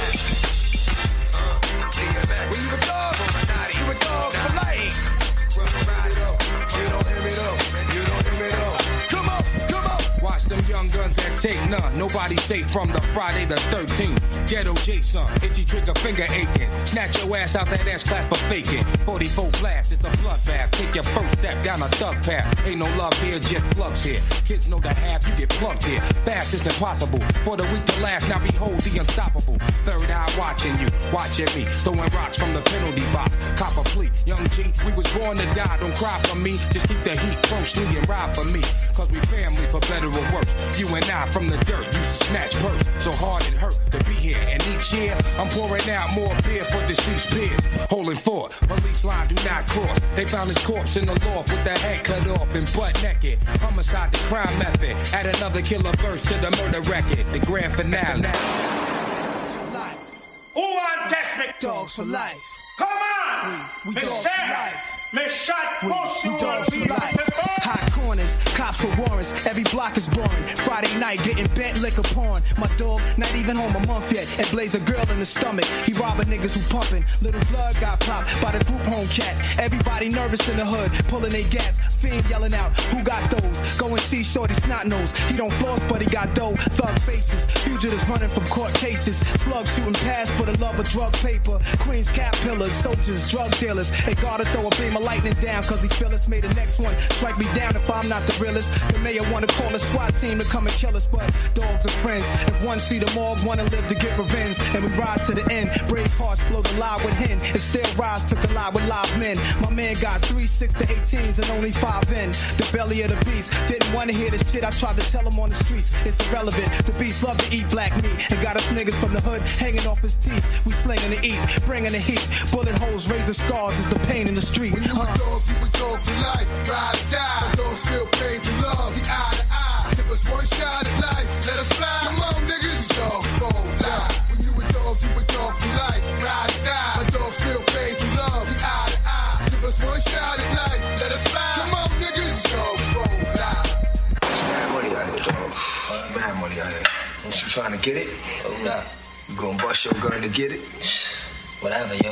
when you a dog, you a dog for life. You don't hear me though. You don't hear me though. Come on, come on. Watch them young guns that take none. Nobody safe from the Friday the 13th. Ghetto Jason, itchy trigger finger aching. Snatch your ass out that ass class for faking. 44 blast, it's a bloodbath. Take your first step down a thug path. Ain't no love here, just slugs here. Kids know the half, you get plugged here. Fast is impossible. For the weak to last, now behold the unstoppable. Third eye watching you, watching me. Throwing rocks from the penalty box. Cop a plea, young G, we was born to die. Don't cry for me, just keep the heat closely and ride for me. Cause we family for better or worse. You and I from the dirt, used to snatch purse. So hard it hurt to be here. And each year, I'm pouring out more beer for deceased peers. Holding fort, police line do not cross. They found his corpse in the loft with the head cut off and butt naked. Homicide, the crime method. Add another killer verse to the murder record. The grand finale. Who want test me? Dogs for life. Come on! We me dogs say, for life. me shot push you We dogs on for life. Hot corners, cops for warrants. Every block is boring. Friday night, getting bent liquor porn. My dog, not even home a month yet, and blaze a girl in the stomach. He robbing niggas who pumping. Little blood got popped by the group home cat. Everybody nervous in the hood, pulling their gas. Fiend yelling out, who got those? Go and see Shorty Snot Nose. He don't floss, but he got dough. Thug faces, fugitives running from court cases. Slugs shooting past for the love of drug paper. Queens cap pillars, soldiers, drug dealers. They gotta throw a beam of lightning down, cause he feel us. May the next one strike me down if I'm not the realest. The mayor wanna call a SWAT team to come and kill us, but dogs are friends. If one see the morgue, wanna live to get revenge. And we ride to the end. Brave hearts blow the lie with hen. And still rise to collide with live men. My man got 3 6 to 18s and only 5 in. The belly of the beast. Didn't wanna hear the shit I tried to tell him on the streets. It's irrelevant. The beast love to eat black meat. And got us niggas from the hood hanging off his teeth. We slinging to eat, bringing the heat. Bullet holes, razor scars is the pain in the street. When you a dog, you a dog for life. Ride or die. My dogs feel pain to love. See eye to eye. Give us one shot at life. Let us fly. Come on, niggas. Dogs for life. When you a dog for life. Ride or die. My dogs feel pain to love. See eye to eye. Give us one shot at life. Let us fly. Come on, niggas. Dogs for life. It's mad money out here, dog. Mad money out here. Don't you trying to get it? Oh, nah. You gonna bust your gun to get it? Whatever, yo.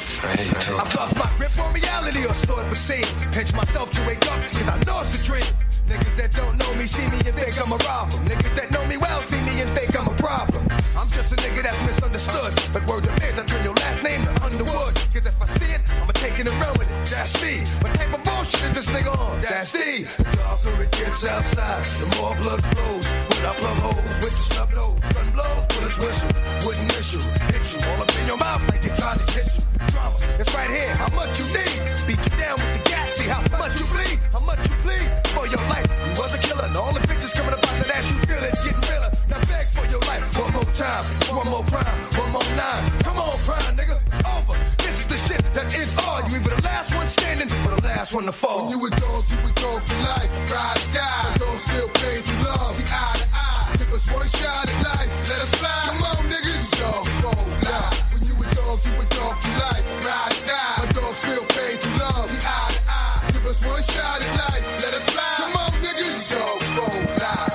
I've lost my grip on reality or sort of scene. Pinch myself to wake up, cause I know it's a dream. Niggas that don't know me see me and think I'm a robber. Niggas that know me well see me and think I'm a problem. I'm just a nigga that's misunderstood. But word to man, I turn your last name to Underwood. Cause if I see it, I'ma take it and run with it. That's me. What type of bullshit is this nigga on? That's the darker it gets outside, the more blood flows. When I plug holes with the snub nose, gun blows, bullets whistle. Wouldn't miss you, hit you all up in your mouth like it tried to kiss you. Drama, it's right here. How much you need? Beat you down with the gat. See how much you bleed? How much you bleed for your life? You was a killer, and all the bitches coming up out that ass, you feel it, getting realer. Now beg for your life, one more time, one more crime, one more 9. Come on, crime, nigga, it's over. This is the shit that is all. You either the last one standing or the last one to fall. When you a dog for life. Ride or die. My dogs feel pain to love. See eye to eye. Give us one shot at life. Let us fly. Come on, niggas. Dogs for life. When you a dog for life. Ride or die. My dogs feel pain to love. See eye to eye. Give us one shot at life. Let us fly. Come on, niggas. Dogs for life.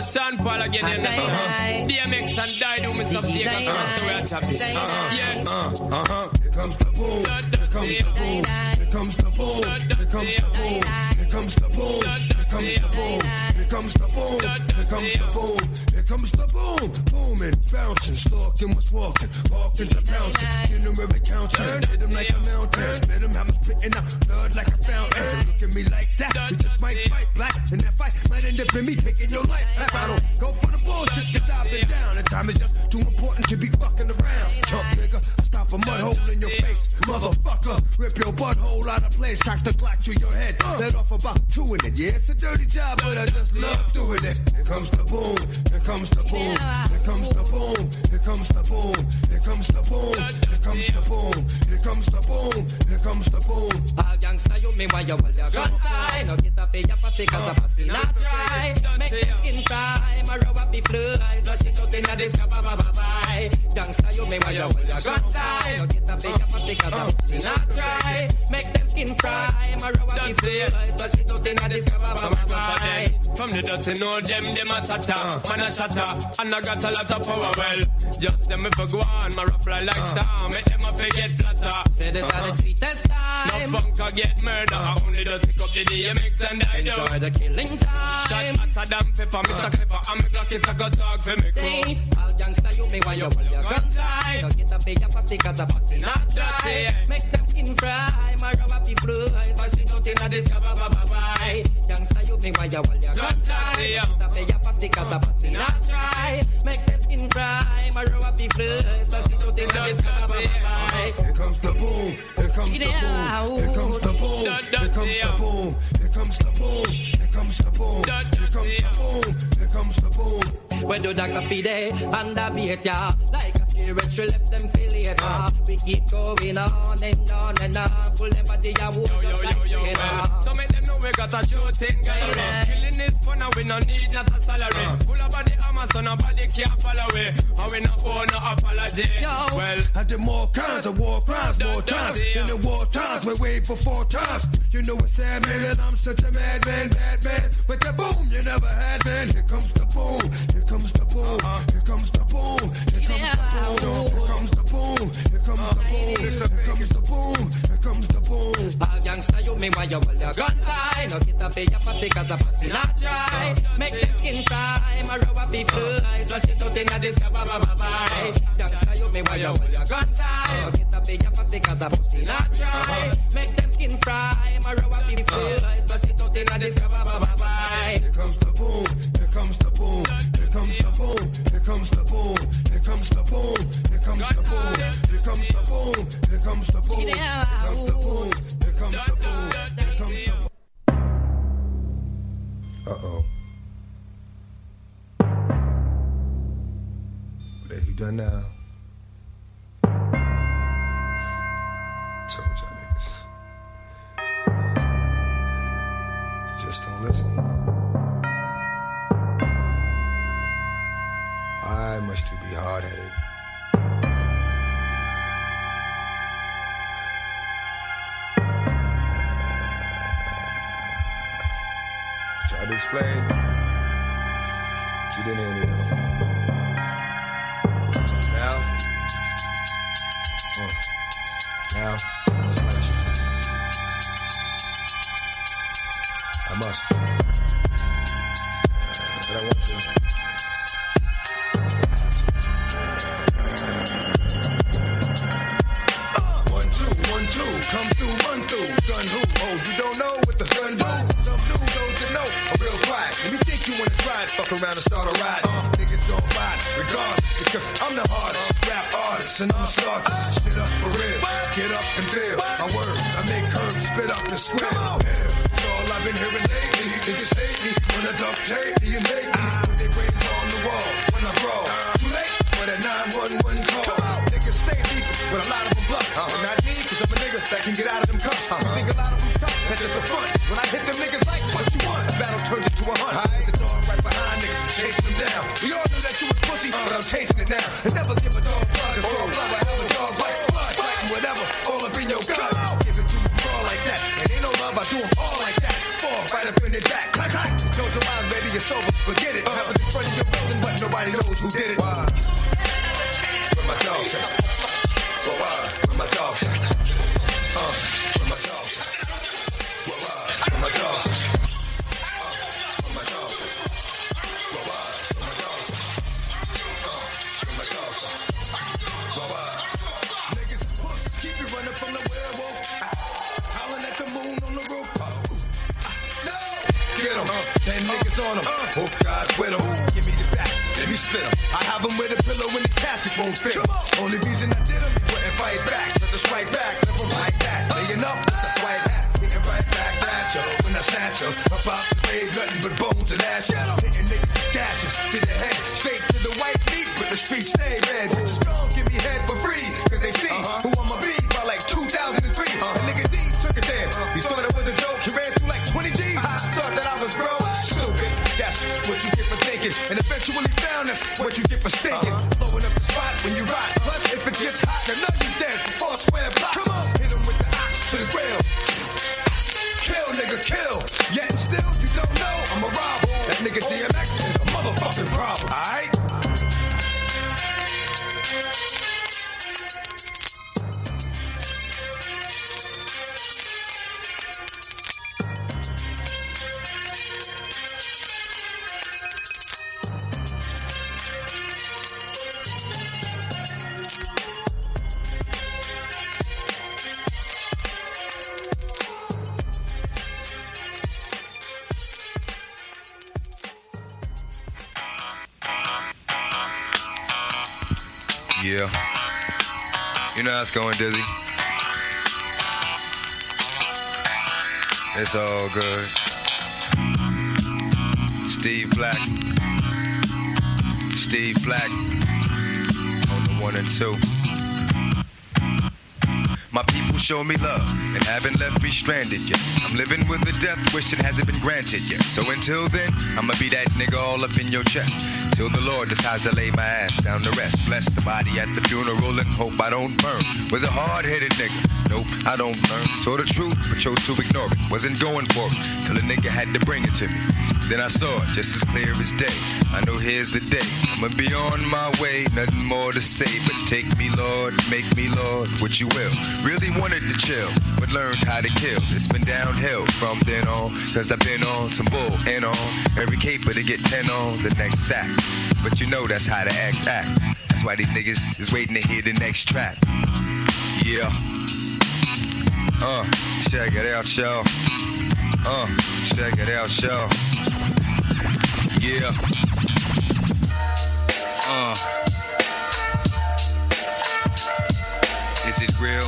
Sean Paul again in the song. DMX and Dido, Mr. Fake, and we're on top of it. Here comes the boom. Here comes the boom. Here comes the boom. Here comes the boom. Here comes the boom. Here comes the boom. Here comes the boom. Here comes the boom. Here comes the boom. Booming, bouncing, stalking, what's walking, walking to bouncing. In the river counting, hit him like a mountain. Spit him, I'm spitting out blood like a fountain. Look at me like that, you just might fight black. And that fight might end up in me taking your life. I don't go for the bullshit, get out and down. And time is just too important to be fucking around. Chump nigga, stop a mud hole in your face. Motherfucker, rip your butthole out of place. Cock the Glock to your head. Let off about 2 in it. Yeah, it's a dirty job, but I just love doing it. Here comes the boom. Here comes the boom. Here comes the boom. Here comes the boom. Here comes the boom. Here comes the boom. Here comes the boom. Here comes the boom. All gangsta, you me while you hold your gun high. No get up in your pussy cause I'm pussy not try. Make them skin cry. My rub up the fly. Flush it out in the disco, bye. Gangsta, you me while you hold your gun high. No get up in your pussy cause I'm pussy not try. Make them skin cry. My rub up the fly. Flush it out in the disco, bye. From the dirty know them a tata. Man a shatter. And I got a lot of power, well. Just them if I go on. My rough fly like star. Make them a forget flatter. Say this are the sweetest time. No bunker get murder. Only the pick up the DMX and I do. Enjoy the killing time. Shot matter than pepper. Mr. Clever. I'm a Glock it. I got dog for me crew. All gangsta you me while you hold your guns high. Don't get up in your pussy cause I'm pussy not dry. Make them skin fry. My rub up the fly. Flush it out in the disco, bye. Gangsta you me while you hold your guns high. Don't get up in your pussy cause I'm pussy not dry. Make them skin fry. My rub up the fly. Flush it out in the disco, bye. Here comes the boom. Here comes the boom. Here comes the boom. Here comes the boom. Here comes the boom. Here comes the boom. Here comes the boom. Here comes the boom. When do the graffiti and the beat ya like a spirit, she left them feel later. We keep going on and on and on. Pull them body ya wood just like skinner. So make them know we got a shooting gallery. Killing is fun and we no need not a salary. Pull up on the hammer so nobody can't follow it. And we no owe no apology. Well, I did more kinds of war crimes, more times than the war times. We wait for 4 times. You know it's sad, man, that I'm such a madman, bad man. But the boom, you never had, man. Here comes the boom. Here comes the boom. Here comes the boom. Here comes the boom. Here comes the boom. Here comes the boom. Here comes the boom. Here comes the boom. All gangsta you me while you hold your guns high. No get up in your pussy cause I'm pussy not dry. Make them skin cry. My rub up the fly. Flush it out in the disco, bye. Gangsta you me while you hold your guns high. No get up in your pussy cause I'm pussy not dry. Make them skin fry. My rub up the fly. Flush it out in the disco, bye. Here comes the boom. Here comes the boom. Here comes the boom. Here comes the boom. Here comes the boom. Here comes the boom. Here comes the boom. Here comes the boom. Here comes the boom. Here comes the boom. Here comes the boom. Uh-oh. What have you done now? Told y'all niggas. You just don't listen. Why must you be hard-headed? Tried to explain, but you didn't hear me though. Now, I must let you. I must. But I want to. 1, 2, come through, run through. Gun who? Oh, you don't know what the gun do? Some do, those that know are real quiet. If you think you wanna try it, fuck around and start a ride. Niggas don't ride, regardless, because I'm the hardest rap artist, and I'ma start this shit up for real. Get up and feel my words. I make curves, spit up and squeal. It's all I've been hearing lately. Niggas hate me when I duct tape me and make me. Put their brains on the wall when I brawl. Too late for that 911 call. Niggas stay beefing, but a lot of them bluff. But not me, cause I'm a nigga that can get out of them cuffs. You think a lot of them tough, that's just a front. When I hit them niggas like, what you want? The battle turns into a hunt. I hit the dog right behind niggas, chasing them down. We all knew that you was pussy, but I'm chasing it now. And never give a dog blood, cause dog blood will have a dog like blood. Fighting whatever, all up in your gut. Give it to them all like that. And ain't no love, I do them all like that. Fall right up in the back. Clack, clack. Close your mind, baby, it's over. Forget it. Have a front Everybody knows who did it. Why? Where my dogs at? Where my dogs at? Where my dogs at? Where my dogs at? Where my dogs at? Where my dogs at? Where my dogs at? Niggas is pussies, keep you running from the werewolf. Howling at the moon on the roof. No! Get 'em. 10 niggas on 'em. Hope God's with 'em. Give me the back. Let me split 'em. I have 'em with a pillow in the casket won't fit 'em. Only reason I did 'em, he wouldn't fight back. Let the strike back, left 'em like that. Laying up with the white hat, hitting right back at ya. When I snatch 'em, about the grave, nothing but bones and ashes. Hitting niggas with gashes to the head, straight to the white meat, but the streets stay red. Bitches strong, give me head for free, cause they see who I'ma be by like 2003. A nigga D took it there. He thought it was a joke, he ran through like 20 G's. Thought that I was broke, stupid. That's what you get for thinking. And eventually found that's what you get for stinking. Blowing up the spot when you rock. Plus, if it gets hot, I know you dead for 4 square blocks. Come on, hit 'em with the ox to the grill. Kill, nigga, kill. Yet and still, you don't know I'm a robber. That nigga DMX is a motherfucking problem, alright? Yeah. You know how it's going, Dizzy. It's all good. Steve Black. Steve Black on the 1 and 2. My people show me love and haven't left me stranded yet. I'm living with a death wish that hasn't been granted yet. So until then, I'ma be that nigga all up in your chest. Till the Lord decides to lay my ass down to rest. Bless the body at the funeral and hope I don't burn. Was a hard-headed nigga. Nope, I don't learn. Saw the truth, but chose to ignore it. Wasn't going for it, till a nigga had to bring it to me. Then I saw it, just as clear as day. I know here's the day. I'ma be on my way, nothing more to say. But take me, Lord, make me, Lord, what you will. Really wanted to chill, but learned how to kill. It's been downhill from then on, cause I've been on some bull and on every caper to get 10 on the next sack. But you know that's how the X act. That's why these niggas is waiting to hear the next track. Yeah. Check it out, y'all. Check it out, y'all. Yeah. Is it real?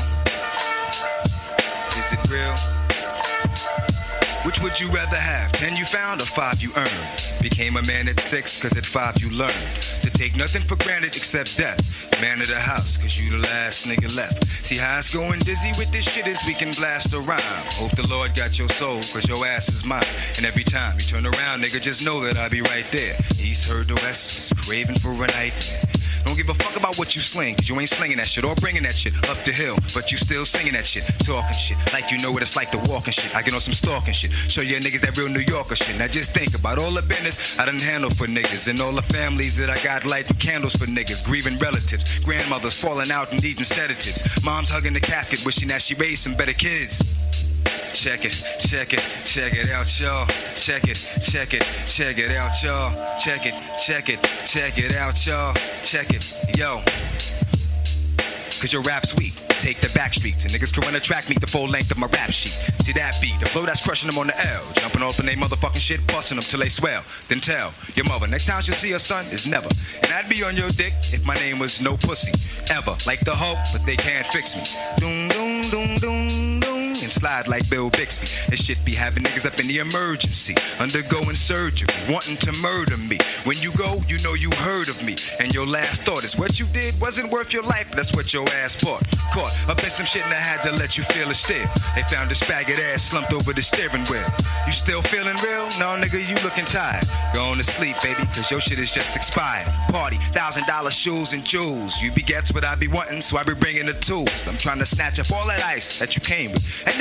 Is it real? Which would you rather have? 10 you found or 5 you earned? Became a man at 6 cause at 5 you learned to take nothing for granted except death. Man of the house cause you the last nigga left. See how it's going, Dizzy, with this shit is we can blast a rhyme. Hope the Lord got your soul cause your ass is mine. And every time you turn around, nigga, just know that I'll be right there. East heard the West was craving for a night. Don't give a fuck about what you sling, cause you ain't slinging that shit or bringing that shit up the hill. But you still singing that shit, talking shit, like you know what it's like to walk and shit. I get on some stalking shit, show you niggas that real New Yorker shit. Now just think about all the business I done handle for niggas, and all the families that I got lighting candles for niggas, grieving relatives, grandmothers falling out and needing sedatives, moms hugging the casket wishing that she raised some better kids. Check it, check it, check it out, y'all. Check it, check it, check it out, y'all. Check it, check it, check it out, y'all. Check it, yo. Cause your rap's weak. Take the back streets and niggas can run a track, meet the full length of my rap sheet. See that beat, the flow that's crushing them on the L. Jumping off in they motherfucking shit, busting them till they swell. Then tell your mother, next time she'll see her son is never. And I'd be on your dick if my name was no pussy. Ever, like the Hulk, but they can't fix me. Doom, doom, doom, doom, doom. And slide like Bill Bixby. This shit be having niggas up in the emergency, undergoing surgery, wanting to murder me. When you go, you know you heard of me. And your last thought is what you did wasn't worth your life, but that's what your ass bought. Caught up in some shit and I had to let you feel it still. They found this faggot ass slumped over the steering wheel. You still feeling real? No, nigga, you looking tired. Go on to sleep, baby, cause your shit is just expired. Party, $1,000 shoes and jewels. You be gets what I be wanting, so I be bringing the tools. I'm trying to snatch up all that ice that you came with. And nigga,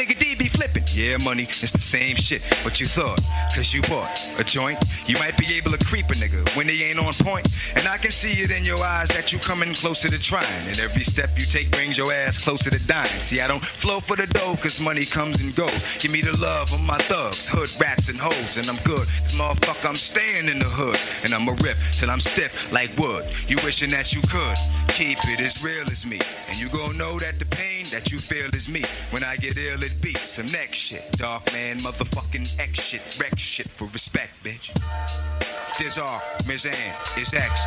nigga D be flipping. Yeah, money, it's the same shit, but you thought, cause you bought a joint, you might be able to creep a nigga when they ain't on point. And I can see it in your eyes that you coming closer to trying. And every step you take brings your ass closer to dying. See, I don't flow for the dough, cause money comes and goes. Give me the love of my thugs, hood rats and hoes, and I'm good. This motherfucker, I'm staying in the hood, and I'ma rip till I'm stiff like wood. You wishing that you could keep it as real as me, and you gon' know that the pain that you feel is me. When I get ill, it beats some next shit. Dark man, motherfucking X shit, wreck shit for respect, bitch. This R, Miss Ann, it's X.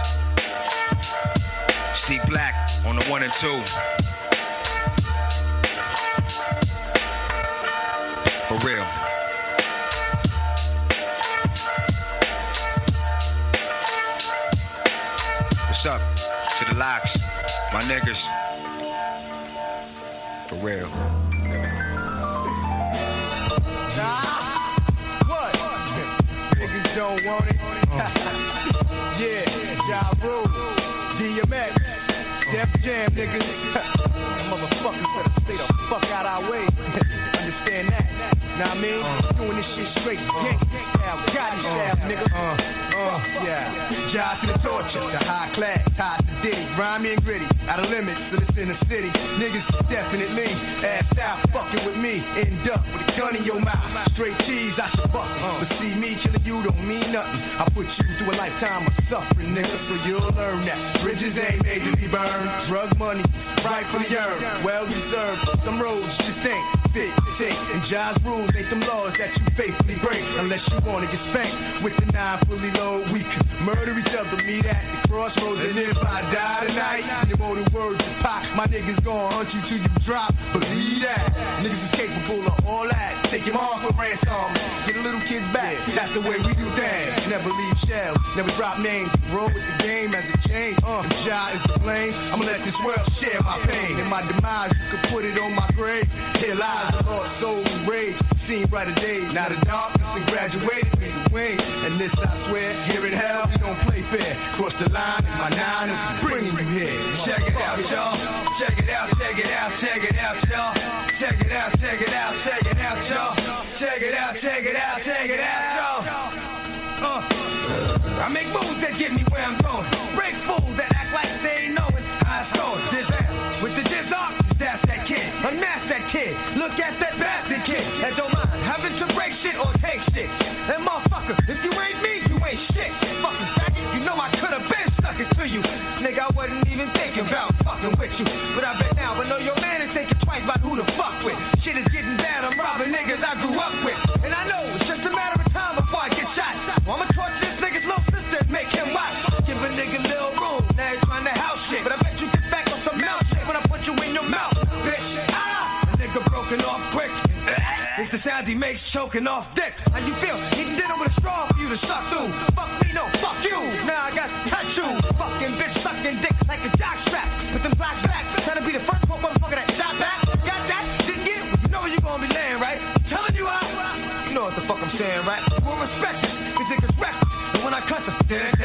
Steve Black on the 1 and 2. For real. What's up to the locks, my niggas? For real. What? Niggas don't want it. Yeah, Ja Rule, DMX, Def Jam niggas. Motherfuckers better stay the fuck out our way. Understand that? Know what I mean? Doing this shit straight gangsta style, Gotti style, nigga. Yeah. Josh and the torture, the high class, ties to Diddy, grimy and gritty, out of limits, so this in the city. Niggas definitely assed out, fucking with me. End up with a gun in your mouth. Straight cheese, I should bust. But see, me killing you don't mean nothing. I put you through a lifetime of suffering, nigga, so you'll learn that bridges ain't made to be burned. Drug money is rightfully earned, well deserved. Some roads just ain't fit to take, and Ja's rules ain't them laws that you faithfully break. Unless you wanna get spanked with the 9 fully load, we can murder each other, meet at the crossroads. And if I die tonight, any more than words to pop, my niggas gon' hunt you till you drop. Believe that, niggas is capable of all that. Take your mom for ransom, get the little kids back. That's the way we do things. Never leave shells, never drop names. Roll with the game as it change. If Ja is to blame, I'ma let this world share my pain. In my demise, you can put it on my grave. Here lies a lost soul and rage. Seen brighter days, now the darkness that graduated me to wings. And this I swear, here in hell we don't play fair. Cross the line in my 9 and bringing you here. Check it out, y'all. Check it out, check it out, check it out, y'all. Check it out, check it out, check it out, y'all. Check it out, check it out, check it out, y'all. I make moves that get me where I'm going. Break fools that act like they ain't knowing how it's going. With the dizzark, that's that kid. Unmask that kid. Look at that bastard kid. And don't mind having to break shit or take shit. And motherfucker, if you ain't me, you ain't shit. Fucking faggot, you know I could've been stuck it to you. Nigga, I wasn't even thinking about fucking with you. But I bet now, I know your man is thinking twice about who to fuck with. Shit is getting bad, I'm robbing niggas I grew up with. And I know it's just a matter of time before I get shot. Well, I'ma torture this nigga's little sister and make him watch. Give a nigga little room, now you're trying to house shit. But I bet you get back on some mouth shit when I put you in your mouth, bitch. A nigga broken off quick. It's the sound he makes choking off dick. How you feel? Eating dinner with a straw for you to suck through. Fuck me, no, fuck you. Now I got to touch you. Fucking bitch sucking dick like a jock strap. Put them blocks back. Trying to be the first motherfucker that shot back. Got that? Didn't get it? Well, you know where you gonna be laying, right? I'm telling you how. You know what the fuck I'm saying, right? We'll respect this, cause it gets reckless. And when I cut them,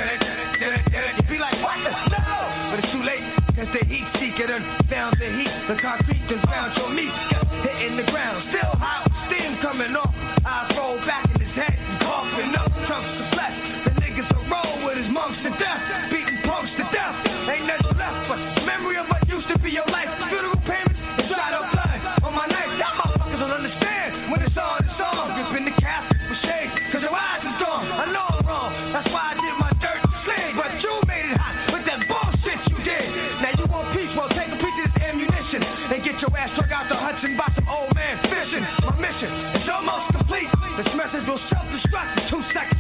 you be like, what the? No! But it's too late. Cause the heat seeker done found the heat. The concrete done found your meat. Just hitting the ground. Still hot, steam coming off. Eyes roll back in his head and coughing up chunks of flesh. The niggas will roll with his monks to death. Beating punks to death. Ain't nothing left but memory of what used to be your life. Funeral payments and dried up blood on my knife. Y'all motherfuckers don't understand when it's on, it's on. Gripping the casket with shades. Cause your eyes is gone. I know I'm wrong. That's why I did my dirt and sling. But you made it hot with that bullshit you did. Now you want peace, well take a piece of this ammunition and get your ass struck out the Hudson by some old man fishing. My mission is almost complete. This message will self-destruct in 2 seconds.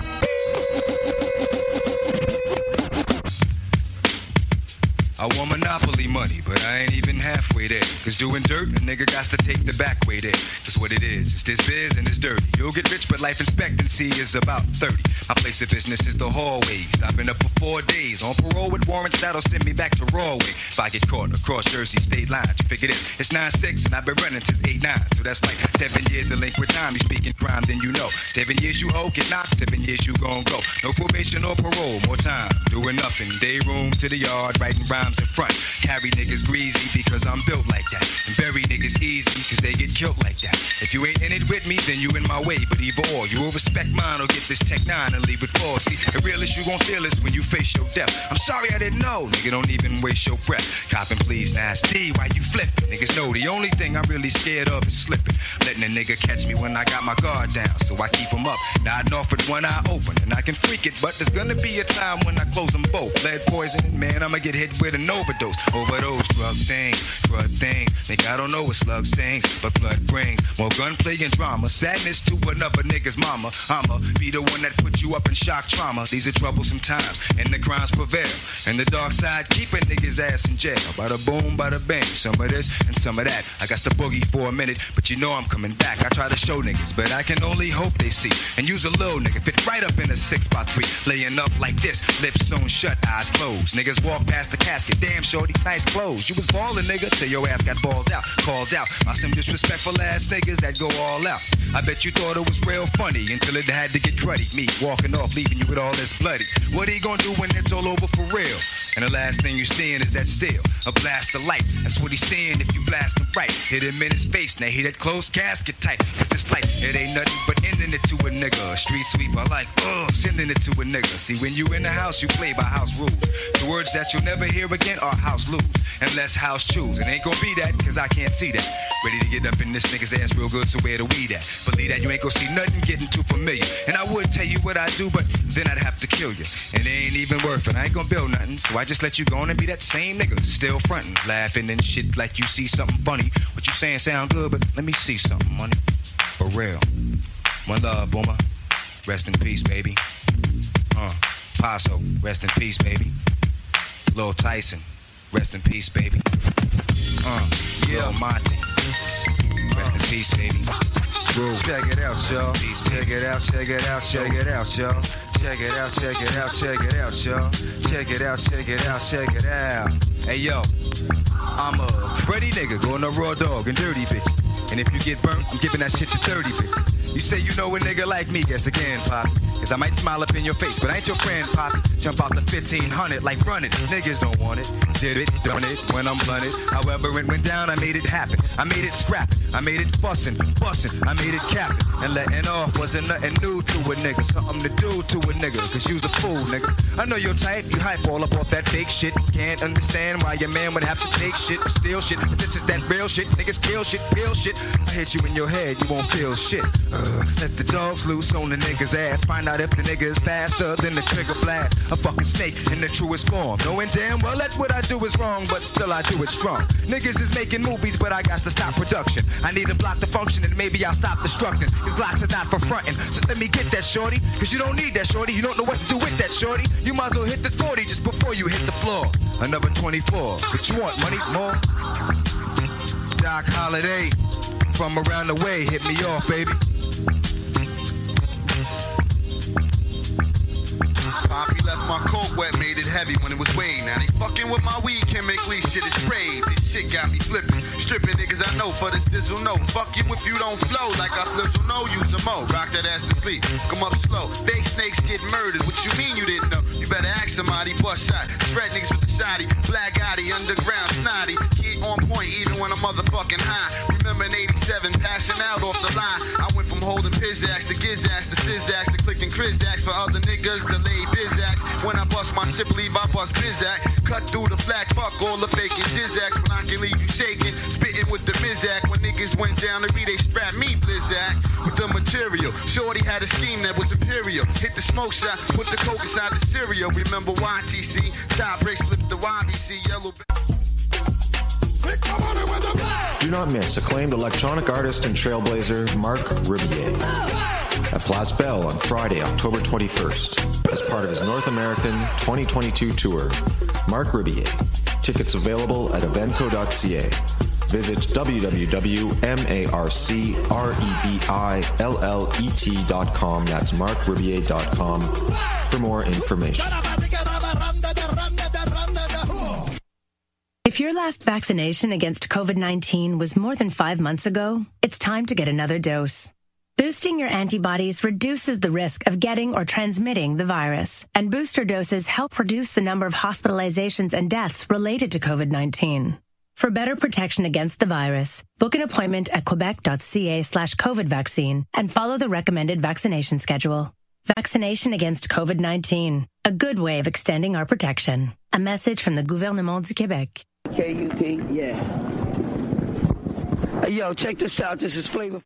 I want monopoly money, but I ain't even halfway there. Cause doing dirt, a nigga got to take the back way there. That's what it is. It's this biz and it's dirty. You'll get rich, but life expectancy is about 30. My place of business is the hallways. I've been up for 4 days. On parole with warrants, that'll send me back to Rawway. If I get caught across Jersey state lines, you figure this. It's 9-6 and I've been running since 8-9. So that's like 7 years delinquent time. You speaking crime, then you know. 7 years you owe, get knocked. 7 years you gon' go. No probation or parole, more time. Doing nothing. Day room to the yard, writing rhymes. rhymes in front. Carry niggas greasy because I'm built like that. And bury niggas easy because they get killed like that. If you ain't in it with me, then you in my way. But either or, you will respect mine or get this Tech 9 and leave it for. See, the realest you gon' feel is when you face your death. I'm sorry I didn't know, nigga, don't even waste your breath. Coppin', please, nasty, why you flippin'? Niggas know the only thing I'm really scared of is slipping. Letting a nigga catch me when I got my guard down. So I keep them up, nodding off with one eye open. And I can freak it, but there's gonna be a time when I close them both. Lead poison, man, I'ma get hit with an overdose. Overdose, drug things. Think I don't know what slugs things, but blood brings more gunplay and drama. Sadness to another nigga's mama. I'ma be the one that put you up in shock trauma. These are troublesome times, and the crimes prevail. And the dark side keeping niggas ass in jail. Bada boom, bada bang. Some of this and some of that. I got to boogie for a minute, but you know I'm coming back. I try to show niggas, but I can only hope they see. And use a little nigga, fit right up in a 6x3. Laying up like this, lips sewn shut, eyes closed. Niggas walk past the casket. Damn, shorty, nice clothes. You was ballin', nigga, till your ass got balled out. Called out by some disrespectful ass niggas that go all out. I bet you thought it was real funny until it had to get cruddy. Me walking off, leaving you with all this bloody. What he gonna do when it's all over for real? And the last thing you seeing is that steel, a blast of light. That's what he's saying if you blast him right. Hit him in his face, now he that closed casket tight. Cause it's like, it ain't nothing but ending it to a nigga. A street sweeper like, sending it to a nigga. See, when you in the house, you play by house rules. The words that you'll never hear again are house lose. Unless house choose. It ain't gonna be that, cause I can't see that. Ready to get up in this nigga's ass real good, so where the weed at? Believe that you ain't gonna see nothing getting too familiar. And I would tell you what I do, but then I'd have to kill you. And it ain't even worth it, I ain't gonna build nothing. So I just let you go on and be that same nigga, still frontin', laughing and shit like you see something funny. What you saying sound good, but let me see something, money. For real. One love, Boomer. Rest in peace, baby. Paso, rest in peace, baby. Lil Tyson, rest in peace, baby. Lil Monty, rest in peace, baby. Check it out, y'all. Check it out, check it out, check it out, y'all. Check it out, check it out, check it out, y'all. Check it out, check it out, check it out. Hey, yo, I'm a Freddy nigga going to raw dog and dirty bitches. And if you get burnt, I'm giving that shit to 30 bitches. You say you know a nigga like me, guess again, Pop. Cause I might smile up in your face, but I ain't your friend, Pop. Jump out the 1500 like running. Niggas don't want it. Did it, done it, when I'm blunted. However it went down, I made it happen. I made it scrapping. I made it bussin'. I made it capping. And letting off wasn't nothing new to a nigga. Something to do to a nigga, cause you's a fool, nigga. I know your type, you hype all up off that fake shit. Can't understand why your man would have to take shit or steal shit. But this is that real shit. Niggas kill shit, peel shit. I hit you in your head, you won't feel shit. Let the dogs loose on the nigga's ass. Find out if the nigga is faster than the trigger blast. A fucking snake in the truest form. Knowing damn well that's what I do is wrong, but still I do it strong. Niggas is making movies, but I got to stop production. I need to block the function and maybe I'll stop destructing. Cause blocks are not for fronting. So let me get that shorty. Cause you don't need that shorty. You don't know what to do with that shorty. You might as well hit the 40 just before you hit the floor. Another 24. What you want, money? More? Doc Holiday. From around the way, hit me off, baby. Poppy left my coat wet, made it heavy when it was weighed. Now they fucking with my weed, chemically shit is sprayed. This shit got me flipping, stripping niggas I know for this dizzle no. Fuck you if you don't flow like I slizzle no, use a mo. Rock that ass to sleep, come up slow. Fake snakes get murdered, what you mean you didn't know? You better ask somebody, bust shot. Shred niggas with the shoddy, black Gotti, underground snotty. Kid on point even when I'm motherfucking high. Remember in 87, passing out off the line. I went from holding Pizzax to Gizax to Sizzax to clicking Crizax for other niggas to lay Bizax. When I bust my shit, believe I bust Bizac. Cut through the black, fuck all the faking Jizax. But I can leave you shaking, spitting with the Mizac. When niggas went down to be, they strapped me Blizzak with the material. Shorty had a scheme that was imperial. Hit the smoke shot, put the coke inside the cereal. Remember YTC, top breaks, flip the YBC, yellow. Do not miss acclaimed electronic artist and trailblazer Marc Rebillet at Place Belle on Friday, October 21st, as part of his North American 2022 tour. Marc Rebillet. Tickets available at evenco.ca. Visit www.marcrebillet.com. That's marcrebillet.com for more information. If your last vaccination against COVID-19 was more than 5 months ago, it's time to get another dose. Boosting your antibodies reduces the risk of getting or transmitting the virus, and booster doses help reduce the number of hospitalizations and deaths related to COVID-19. For better protection against the virus, book an appointment at quebec.ca/COVID vaccine and follow the recommended vaccination schedule. Vaccination against COVID-19, a good way of extending our protection. A message from the Gouvernement du Québec. KUT, yeah. Hey, yo, check this out. This is Flavor.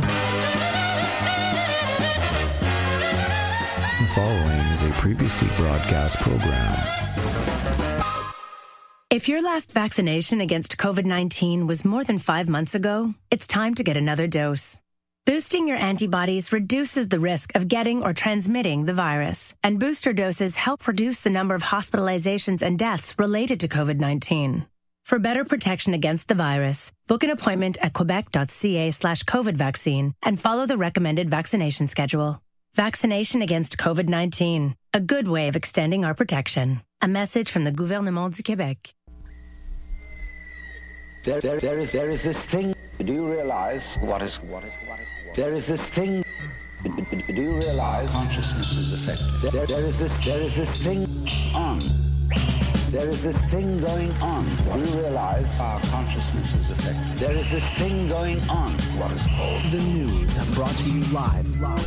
The following is a previously broadcast program. If your last vaccination against COVID-19 was more than 5 months ago, it's time to get another dose. Boosting your antibodies reduces the risk of getting or transmitting the virus, and booster doses help reduce the number of hospitalizations and deaths related to COVID-19. For better protection against the virus, book an appointment at quebec.ca/COVID vaccine and follow the recommended vaccination schedule. Vaccination against COVID-19, a good way of extending our protection. A message from the Gouvernement du Québec. There is this thing. Do you realize what is? There is this thing. Do you realize consciousness is affected? There is this thing on. There is this thing going on. Do you realize our consciousness is affected? There is this thing going on. What is called the news, brought to you live.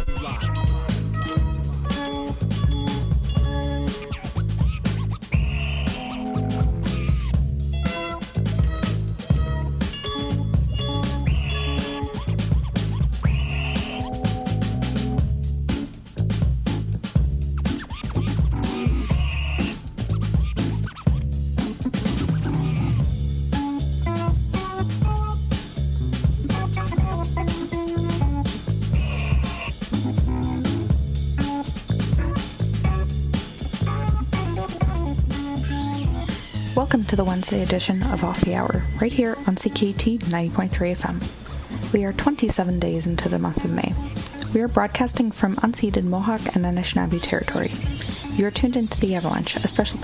Welcome to the Wednesday edition of Off the Hour, right here on CKT 90.3 FM. We are 27 days into the month of May. We are broadcasting from unceded Mohawk and Anishinaabe territory. You are tuned into The Avalanche, a special